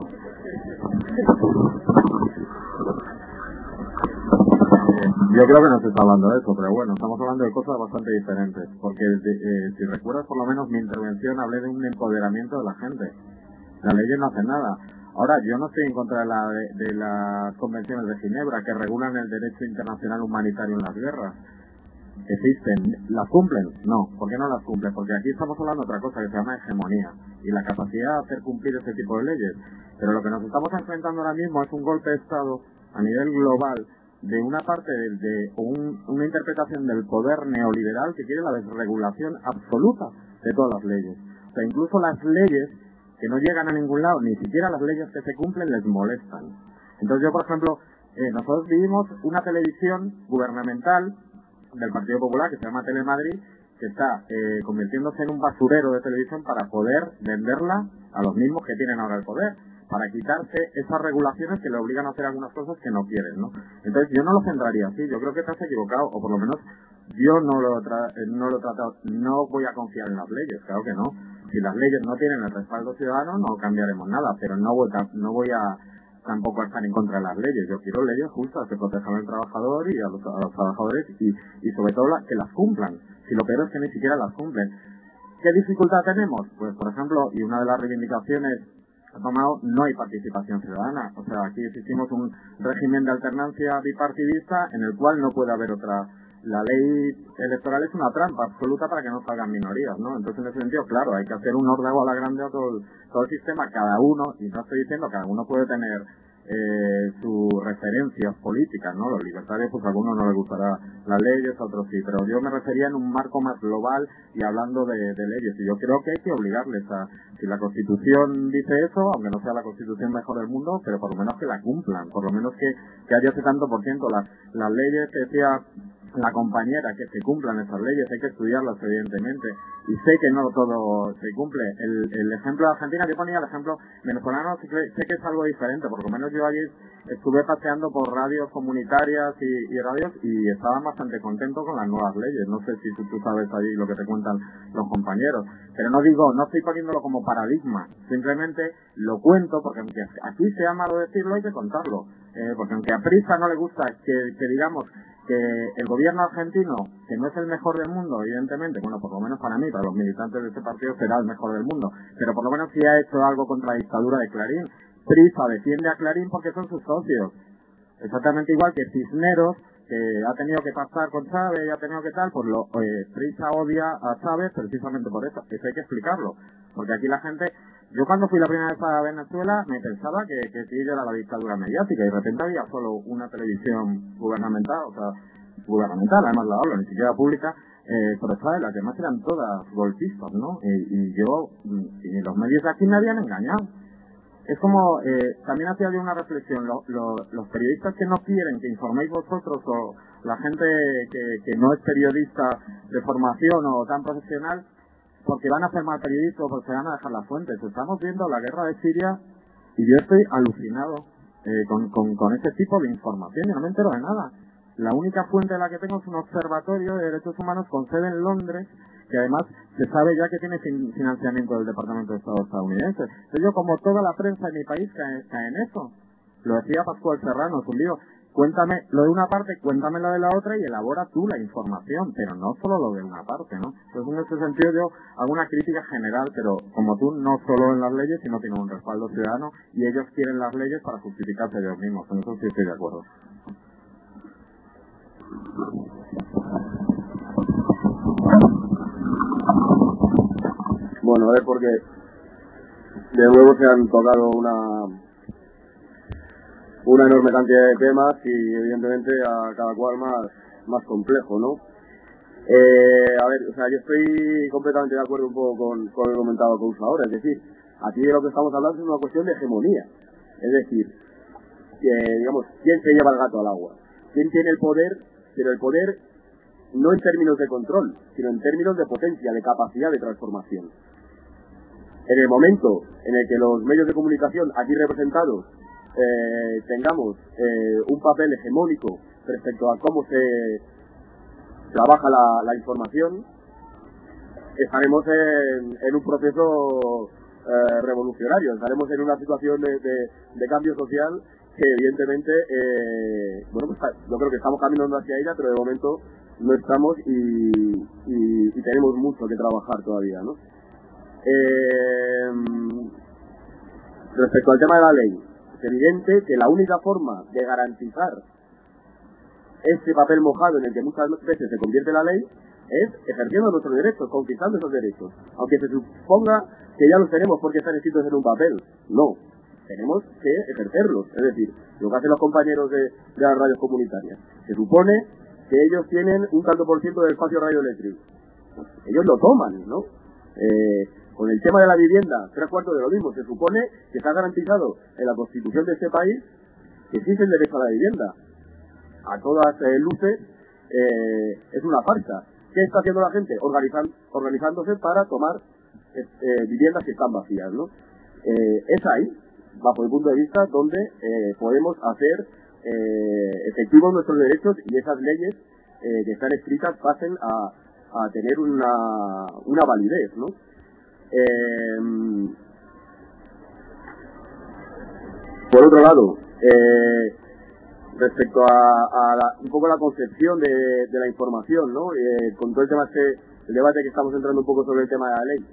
Yo creo que no se está hablando de eso, pero bueno, estamos hablando de cosas bastante diferentes, porque si recuerdas por lo menos mi intervención hablé de un empoderamiento de la gente. Las leyes no hacen nada. Ahora, yo no estoy en contra de las convenciones de Ginebra que regulan el derecho internacional humanitario en las guerras. ¿Existen? ¿Las cumplen? No. ¿Por qué no las cumplen? Porque aquí estamos hablando de otra cosa que se llama hegemonía y la capacidad de hacer cumplir ese tipo de leyes. Pero lo que nos estamos enfrentando ahora mismo es un golpe de Estado a nivel global de una parte una interpretación del poder neoliberal que quiere la desregulación absoluta de todas las leyes. O sea, incluso las leyes que no llegan a ningún lado, ni siquiera las leyes que se cumplen les molestan. Entonces yo, por ejemplo, nosotros vivimos una televisión gubernamental del Partido Popular que se llama Telemadrid, que está convirtiéndose en un basurero de televisión para poder venderla a los mismos que tienen ahora el poder, para quitarse esas regulaciones que le obligan a hacer algunas cosas que no quieren, ¿no? Entonces yo no lo centraría así, yo creo que te has equivocado, o por lo menos yo no lo he tratado, no voy a confiar en las leyes, claro que no. Si las leyes no tienen el respaldo ciudadano, no cambiaremos nada, pero no voy a tampoco a estar en contra de las leyes. Yo quiero leyes justas que protejan al trabajador y a los trabajadores y sobre todo que las cumplan. Si lo peor es que ni siquiera las cumplen. ¿Qué dificultad tenemos? Pues, por ejemplo, y una de las reivindicaciones ha tomado, no hay participación ciudadana. O sea, aquí existimos un régimen de alternancia bipartidista en el cual no puede haber otra. La ley electoral es una trampa absoluta para que no salgan minorías, ¿no? Entonces, en ese sentido, claro, hay que hacer un órdago a la grande a todo el sistema, cada uno, y no estoy diciendo, cada uno puede tener sus referencias políticas, ¿no? Los libertarios, pues a algunos no les gustará las leyes, a otros sí, pero yo me refería en un marco más global y hablando de leyes, y yo creo que hay que obligarles a, si la Constitución dice eso, aunque no sea la Constitución mejor del mundo, pero por lo menos que la cumplan, por lo menos que haya ese tanto por ciento, las leyes que decía la compañera, que se cumplan esas leyes, hay que estudiarlas evidentemente, y sé que no todo se cumple. El ejemplo de Argentina que ponía, el ejemplo venezolano, sé que es algo diferente, por lo menos yo allí estuve paseando por radios comunitarias y radios y estaban bastante contentos con las nuevas leyes. No sé si tú sabes ahí lo que te cuentan los compañeros, pero no estoy poniéndolo como paradigma, simplemente lo cuento porque aunque aquí sea malo decirlo, hay que contarlo, porque aunque a Prisa no le gusta que digamos que el gobierno argentino, que no es el mejor del mundo, evidentemente, bueno, por lo menos para mí, para los militantes de este partido, será el mejor del mundo, pero por lo menos sí ha hecho algo contra la dictadura de Clarín. Prisa defiende a Clarín porque son sus socios. Exactamente igual que Cisneros, que ha tenido que pasar con Chávez y ha tenido que tal, pues Prisa odia a Chávez precisamente por eso. Eso hay que explicarlo, porque aquí la gente... Yo cuando fui la primera vez a Venezuela me pensaba que sí era la dictadura mediática y de repente había solo una televisión gubernamental, además la hablo, ni siquiera pública, pero ¿sabes? Las demás eran todas golpistas, ¿no? Y los medios de aquí me habían engañado. es como, también hacía yo una reflexión, los periodistas que no quieren que informéis vosotros, o la gente que no es periodista de formación o tan profesional, porque van a hacer mal periodismo, porque van a dejar las fuentes. Estamos viendo la guerra de Siria y yo estoy alucinado con ese tipo de información. Yo no me entero de nada. La única fuente de la que tengo es un observatorio de derechos humanos con sede en Londres, que además se sabe ya que tiene financiamiento del Departamento de Estado estadounidense. Entonces yo, como toda la prensa en mi país, cae en eso. Lo decía Pascual Serrano, es un lío. Cuéntame lo de una parte, cuéntame lo de la otra y elabora tú la información, pero no solo lo de una parte, ¿no? Entonces, en ese sentido yo hago una crítica general, pero como tú, no solo en las leyes, sino tienen un respaldo ciudadano y ellos quieren las leyes para justificarse ellos mismos. En eso sí estoy de acuerdo. Bueno, a ver, porque de nuevo se han tocado una enorme cantidad de temas y evidentemente a cada cual más complejo, ¿no? A ver, o sea, yo estoy completamente de acuerdo un poco con el comentado que usa ahora, es decir, aquí de lo que estamos hablando es una cuestión de hegemonía, es decir, digamos, ¿quién se lleva el gato al agua? ¿Quién tiene el poder? Pero el poder no en términos de control, sino en términos de potencia, de capacidad de transformación. En el momento en el que los medios de comunicación aquí representados tengamos un papel hegemónico respecto a cómo se trabaja la información, estaremos en un proceso revolucionario, estaremos en una situación de cambio social que evidentemente, bueno, pues yo creo que estamos caminando hacia ella, pero de momento no estamos y tenemos mucho que trabajar todavía, ¿no? Respecto al tema de la ley, es evidente que la única forma de garantizar ese papel mojado en el que muchas veces se convierte la ley es ejerciendo nuestros derechos, conquistando esos derechos, aunque se suponga que ya los tenemos porque están escritos en un papel. No, tenemos que ejercerlos, es decir, lo que hacen los compañeros de las radios comunitarias. Se supone que ellos tienen un tanto por ciento del espacio radioeléctrico. Ellos lo toman, ¿no? Con el tema de la vivienda, 3/4 de lo mismo. Se supone que está garantizado en la Constitución de este país que existe el derecho a la vivienda. A todas luces es una farsa. ¿Qué está haciendo la gente? Organizándose para tomar viviendas que están vacías, ¿no? Es ahí, bajo mi punto de vista, donde podemos hacer efectivos nuestros derechos y esas leyes que están escritas pasen a tener una validez, ¿no? Por otro lado, respecto a un poco la concepción de la información, ¿no? Con todo el tema el debate que estamos entrando un poco sobre el tema de la ley.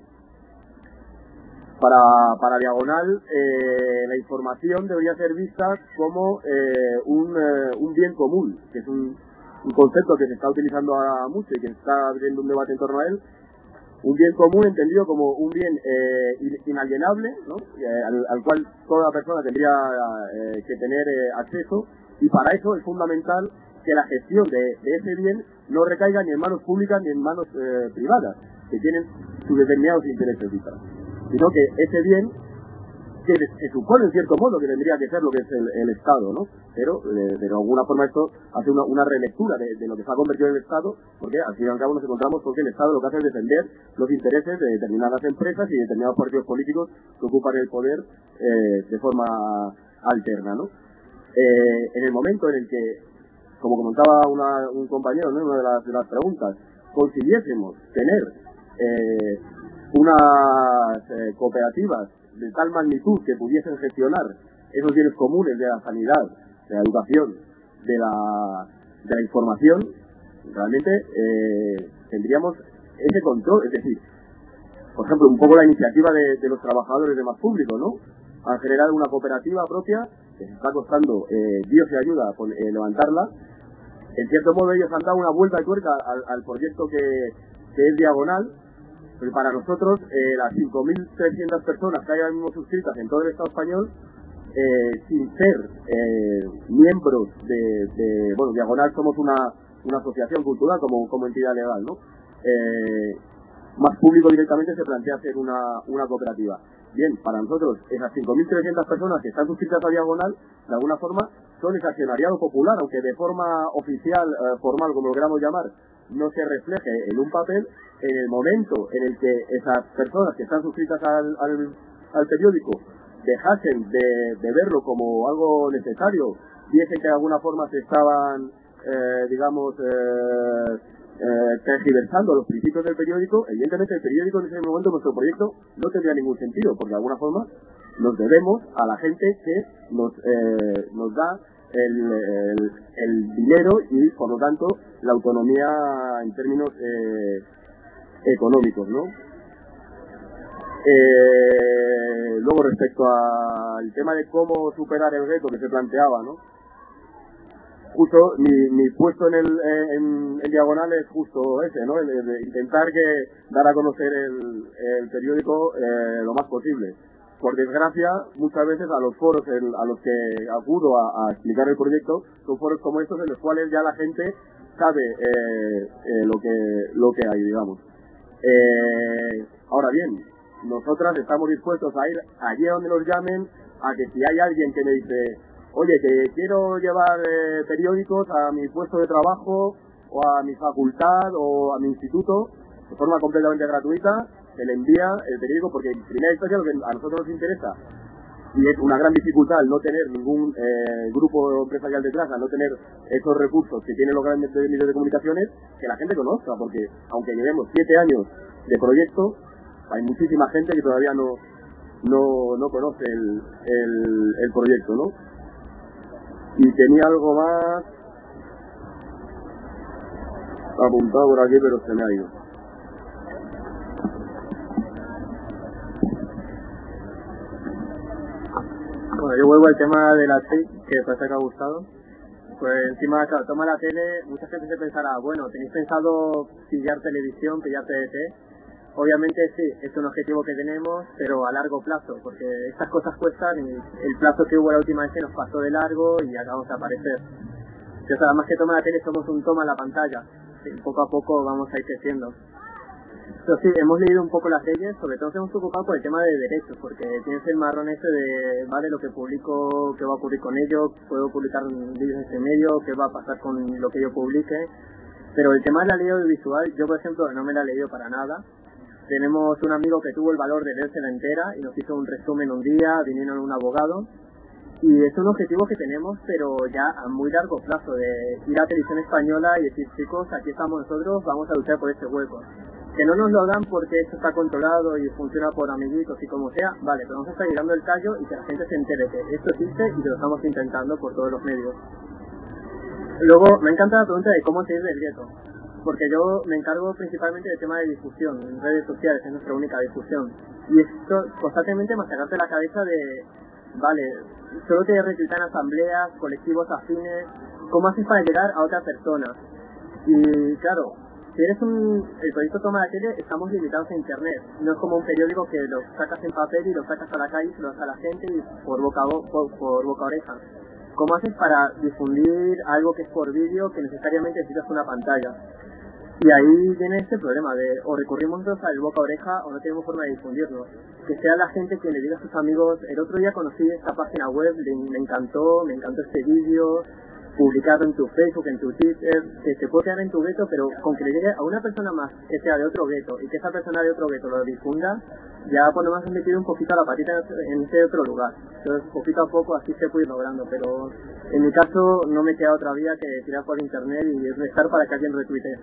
Para Diagonal, la información debería ser vista como un bien común, que es un concepto que se está utilizando ahora mucho y que está abriendo un debate en torno a él. Un bien común entendido como un bien inalienable, ¿no? Al cual toda persona tendría que tener acceso, y para eso es fundamental que la gestión de ese bien no recaiga ni en manos públicas ni en manos privadas, que tienen sus determinados intereses detrás, sino que ese bien, que se supone en cierto modo que tendría que ser lo que es el Estado, ¿no? Pero de alguna forma esto hace una relectura de lo que se ha convertido en el Estado, porque al fin y al cabo nos encontramos con que el Estado lo que hace es defender los intereses de determinadas empresas y determinados partidos políticos que ocupan el poder de forma alterna, ¿no? En el momento en el que, como comentaba un compañero, ¿no?, en una de las preguntas, consiguiésemos tener unas cooperativas de tal magnitud que pudiesen gestionar esos bienes comunes de la sanidad, de la educación, de la información, realmente tendríamos ese control. Es decir, por ejemplo, un poco la iniciativa de los trabajadores de Más Público, ¿no? Han generado una cooperativa propia que se está costando Dios y ayuda por levantarla. En cierto modo ellos han dado una vuelta de tuerca al proyecto que es Diagonal. Pero para nosotros, las 5.300 personas que hay ahora mismo suscritas en todo el Estado español, sin ser miembros bueno, Diagonal somos una asociación cultural como entidad legal, ¿no? Más Público directamente se plantea hacer una cooperativa. Bien, para nosotros, esas 5.300 personas que están suscritas a Diagonal, de alguna forma, son ese accionariado popular, aunque de forma oficial, formal, como lo queramos llamar, no se refleje en un papel. En el momento en el que esas personas que están suscritas al periódico dejasen de verlo como algo necesario, viesen que de alguna forma se estaban, tergiversando los principios del periódico, evidentemente el periódico en ese momento, nuestro proyecto, no tendría ningún sentido, porque de alguna forma nos debemos a la gente que nos da el dinero y, por lo tanto, la autonomía en términos económicos, ¿no? Luego, respecto al tema de cómo superar el reto que se planteaba, ¿no? Justo mi puesto en Diagonal es justo ese, ¿no? El de intentar dar a conocer el periódico lo más posible. Por desgracia, muchas veces a los foros a los que acudo a explicar el proyecto son foros como estos en los cuales ya la gente sabe lo que hay, digamos. Ahora bien, nosotras estamos dispuestos a ir allí donde nos llamen, a que si hay alguien que me dice, oye, que quiero llevar periódicos a mi puesto de trabajo, o a mi facultad, o a mi instituto, de forma completamente gratuita, se le envía el periódico, porque en primera instancia lo que a nosotros nos interesa, y es una gran dificultad el no tener ningún grupo empresarial detrás, al no tener esos recursos que tienen los grandes medios de comunicaciones, que la gente conozca, porque aunque llevemos 7 años de proyecto, hay muchísima gente que todavía no conoce el proyecto, ¿no? Y tenía algo más apuntado por aquí, pero se me ha ido. Bueno, yo vuelvo al tema de la TIC, que parece que ha gustado. Pues encima, claro, toma la tele, mucha gente se pensará, bueno, ¿tenéis pensado pillar televisión, pillar TDT? Obviamente sí, es un objetivo que tenemos, pero a largo plazo, porque estas cosas cuestan y el plazo que hubo la última vez se nos pasó de largo y acabamos de aparecer. O sea, más que toma la tele somos un toma en la pantalla, y poco a poco vamos a ir creciendo. Pero sí, hemos leído un poco las leyes, sobre todo nos hemos preocupado por el tema de derechos, porque tienes el marrón ese de, vale, lo que publico, qué va a ocurrir con ello, puedo publicar vídeos en ese medio, qué va a pasar con lo que yo publique. Pero el tema de la ley audiovisual, yo por ejemplo no me la he leído para nada. Tenemos un amigo que tuvo el valor de leérsela entera y nos hizo un resumen un día, vinieron un abogado. Y es un objetivo que tenemos, pero ya a muy largo plazo, de ir a Televisión Española y decir, chicos, aquí estamos nosotros, vamos a luchar por este hueco. Que no nos lo dan porque esto está controlado y funciona por amiguitos y como sea, vale, pero vamos a estar llegando el callo y que la gente se entere que esto existe y que lo estamos intentando por todos los medios. Luego, me encanta la pregunta de cómo salir del gueto, porque yo me encargo principalmente del tema de difusión, en redes sociales, es nuestra única difusión. Y esto constantemente machacarte la cabeza de, vale, solo te reclutan asambleas, colectivos afines, ¿cómo haces para llegar a otra persona? Y claro, si eres el proyecto Toma la Tele, estamos limitados a internet. No es como un periódico que lo sacas en papel y lo sacas a la calle y se lo das a la gente y por boca a oreja. ¿Cómo haces para difundir algo que es por vídeo que necesariamente necesitas una pantalla? Y ahí viene este problema de o recurrimos nosotros al boca a oreja o no tenemos forma de difundirlo. Que sea la gente que le diga a sus amigos, el otro día conocí esta página web, me encantó este vídeo, publicarlo en tu Facebook, en tu Twitter, que se puede quedar en tu gueto, pero con que le llegue a una persona más que sea de otro gueto y que esa persona de otro gueto lo difunda, ya por lo menos has metido un poquito la patita en ese otro lugar. Entonces, poquito a poco así se puede ir logrando, pero en mi caso no me queda otra vía que tirar por internet y rezar para que alguien retuitee.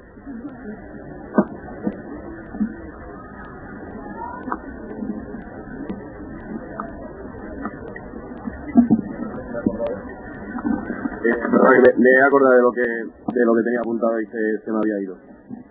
Me he acordado de lo que tenía apuntado y se me había ido.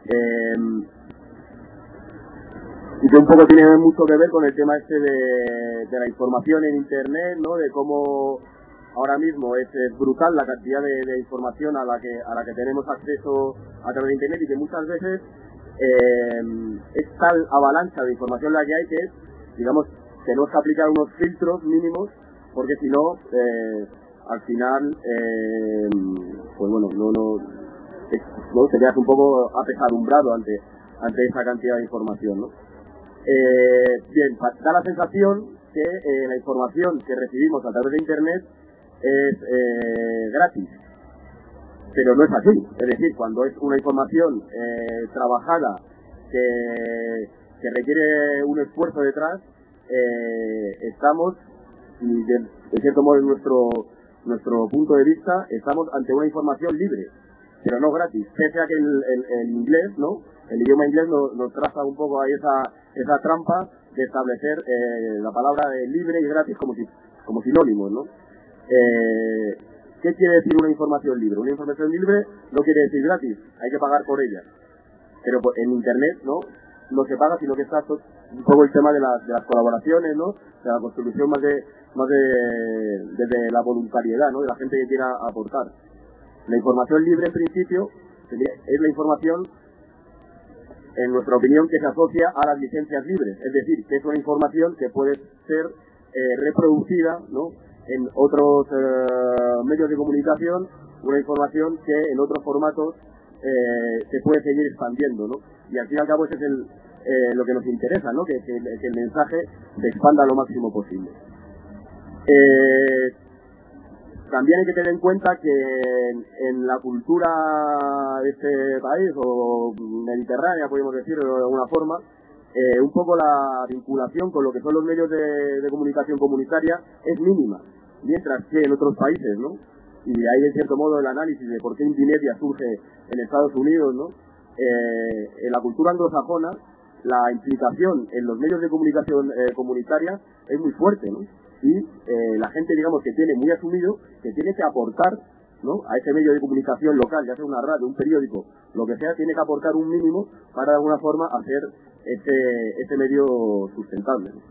Y que un poco tiene mucho que ver con el tema este de la información en internet, ¿no? De cómo ahora mismo es brutal la cantidad de información a la que tenemos acceso a través de internet, y que muchas veces es tal avalancha de información la que hay que, digamos, tenemos que aplicar unos filtros mínimos, porque si no, al final, pues bueno, no te quedas un poco apesadumbrado ante esa cantidad de información, ¿no? Bien, da la sensación que la información que recibimos a través de Internet es gratis, pero no es así. Es decir, cuando es una información trabajada que requiere un esfuerzo detrás, estamos, y de cierto modo en nuestro punto de vista, estamos ante una información libre, pero no gratis. Pese a que el inglés, ¿no? El idioma inglés nos traza un poco ahí esa trampa de establecer la palabra de libre y gratis como sinónimos, ¿no? ¿Qué quiere decir una información libre? Una información libre no quiere decir gratis, hay que pagar por ella. Pero en Internet no se paga, sino que está un poco el tema de las colaboraciones, ¿no? De la construcción más desde la voluntariedad, ¿no? De la gente que quiera aportar. La información libre, en principio, es la información, en nuestra opinión, que se asocia a las licencias libres. Es decir, que es una información que puede ser reproducida, ¿no? En otros medios de comunicación, una información que en otros formatos se puede seguir expandiendo, ¿no? Y al fin y al cabo ese es lo que nos interesa, ¿no? Que el mensaje se expanda lo máximo posible. También hay que tener en cuenta que en la cultura de este país, o mediterránea, podemos decirlo de alguna forma, un poco la vinculación con lo que son los medios de comunicación comunitaria es mínima, mientras que en otros países, ¿no? Y ahí, en cierto modo, el análisis de por qué Intimedia surge en Estados Unidos, ¿no? En la cultura anglosajona, la implicación en los medios de comunicación comunitaria es muy fuerte, ¿no? Y la gente, digamos, que tiene muy asumido que tiene que aportar, ¿no? A ese medio de comunicación local, ya sea una radio, un periódico, lo que sea, tiene que aportar un mínimo para de alguna forma hacer este medio sustentable, ¿no?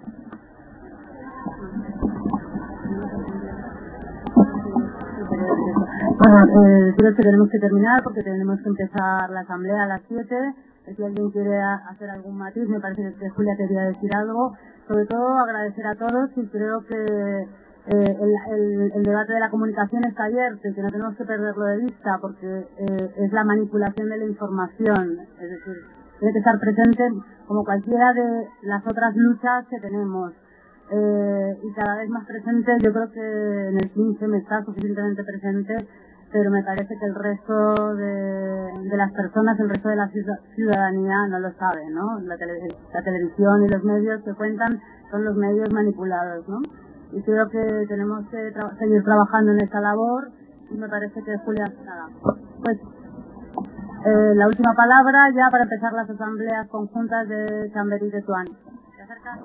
Bueno, creo que tenemos que terminar porque tenemos que empezar la asamblea a las 7. Si alguien quiere hacer algún matiz, me parece que Julia quería decir algo. Sobre todo agradecer a todos, y creo que el debate de la comunicación está abierto y que no tenemos que perderlo de vista, porque es la manipulación de la información. Es decir, tiene que estar presente como cualquiera de las otras luchas que tenemos. Y cada vez más presente. Yo creo que en el 15 me está suficientemente presente, pero me parece que el resto de las personas, el resto de la ciudadanía no lo sabe, ¿no? La televisión y los medios que cuentan son los medios manipulados, ¿no? Y creo que tenemos que seguir trabajando en esta labor, y me parece que Julia, nada, pues la última palabra ya para empezar las asambleas conjuntas de Chamberí y de Tuán. ¿Te acercas?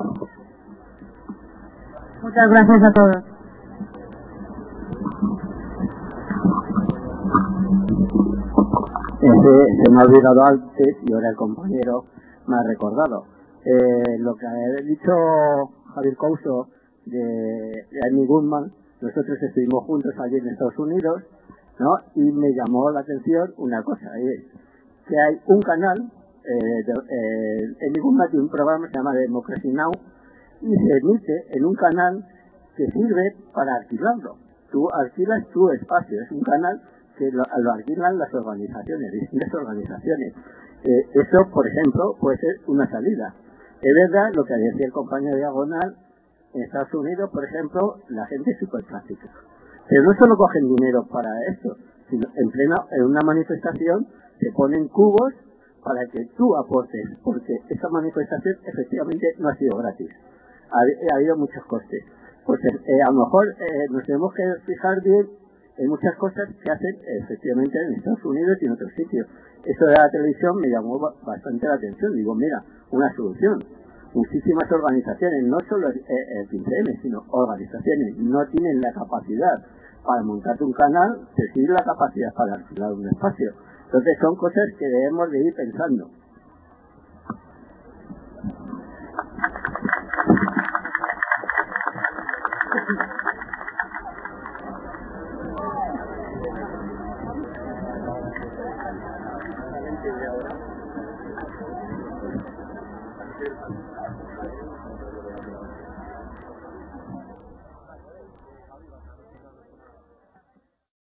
Muchas gracias a todos. Se me ha olvidado antes y ahora el compañero me ha recordado. Lo que ha dicho Javier Couso de Amy Goodman, nosotros estuvimos juntos allí en Estados Unidos, ¿no? Y me llamó la atención una cosa, es que hay un canal, Amy Goodman tiene un programa que se llama Democracy Now! Y se emite en un canal que sirve para alquilarlo. Tú alquilas tu espacio, es un canal que lo alquilan las organizaciones, distintas organizaciones. Eso, por ejemplo, puede ser una salida. Es verdad lo que decía el compañero Diagonal, en Estados Unidos, por ejemplo, la gente es súper práctica. Pero no solo cogen dinero para esto, sino en una manifestación se ponen cubos para que tú aportes, porque esa manifestación efectivamente no ha sido gratis. Ha habido muchos costes. Pues a lo mejor nos tenemos que fijar bien en muchas cosas que hacen efectivamente en Estados Unidos y en otros sitios. Eso de la televisión me llamó bastante la atención. Digo, mira, una solución. Muchísimas organizaciones, no solo el 15M, sino organizaciones, no tienen la capacidad para montarte un canal, pero sí la capacidad para alquilar un espacio. Entonces son cosas que debemos de ir pensando.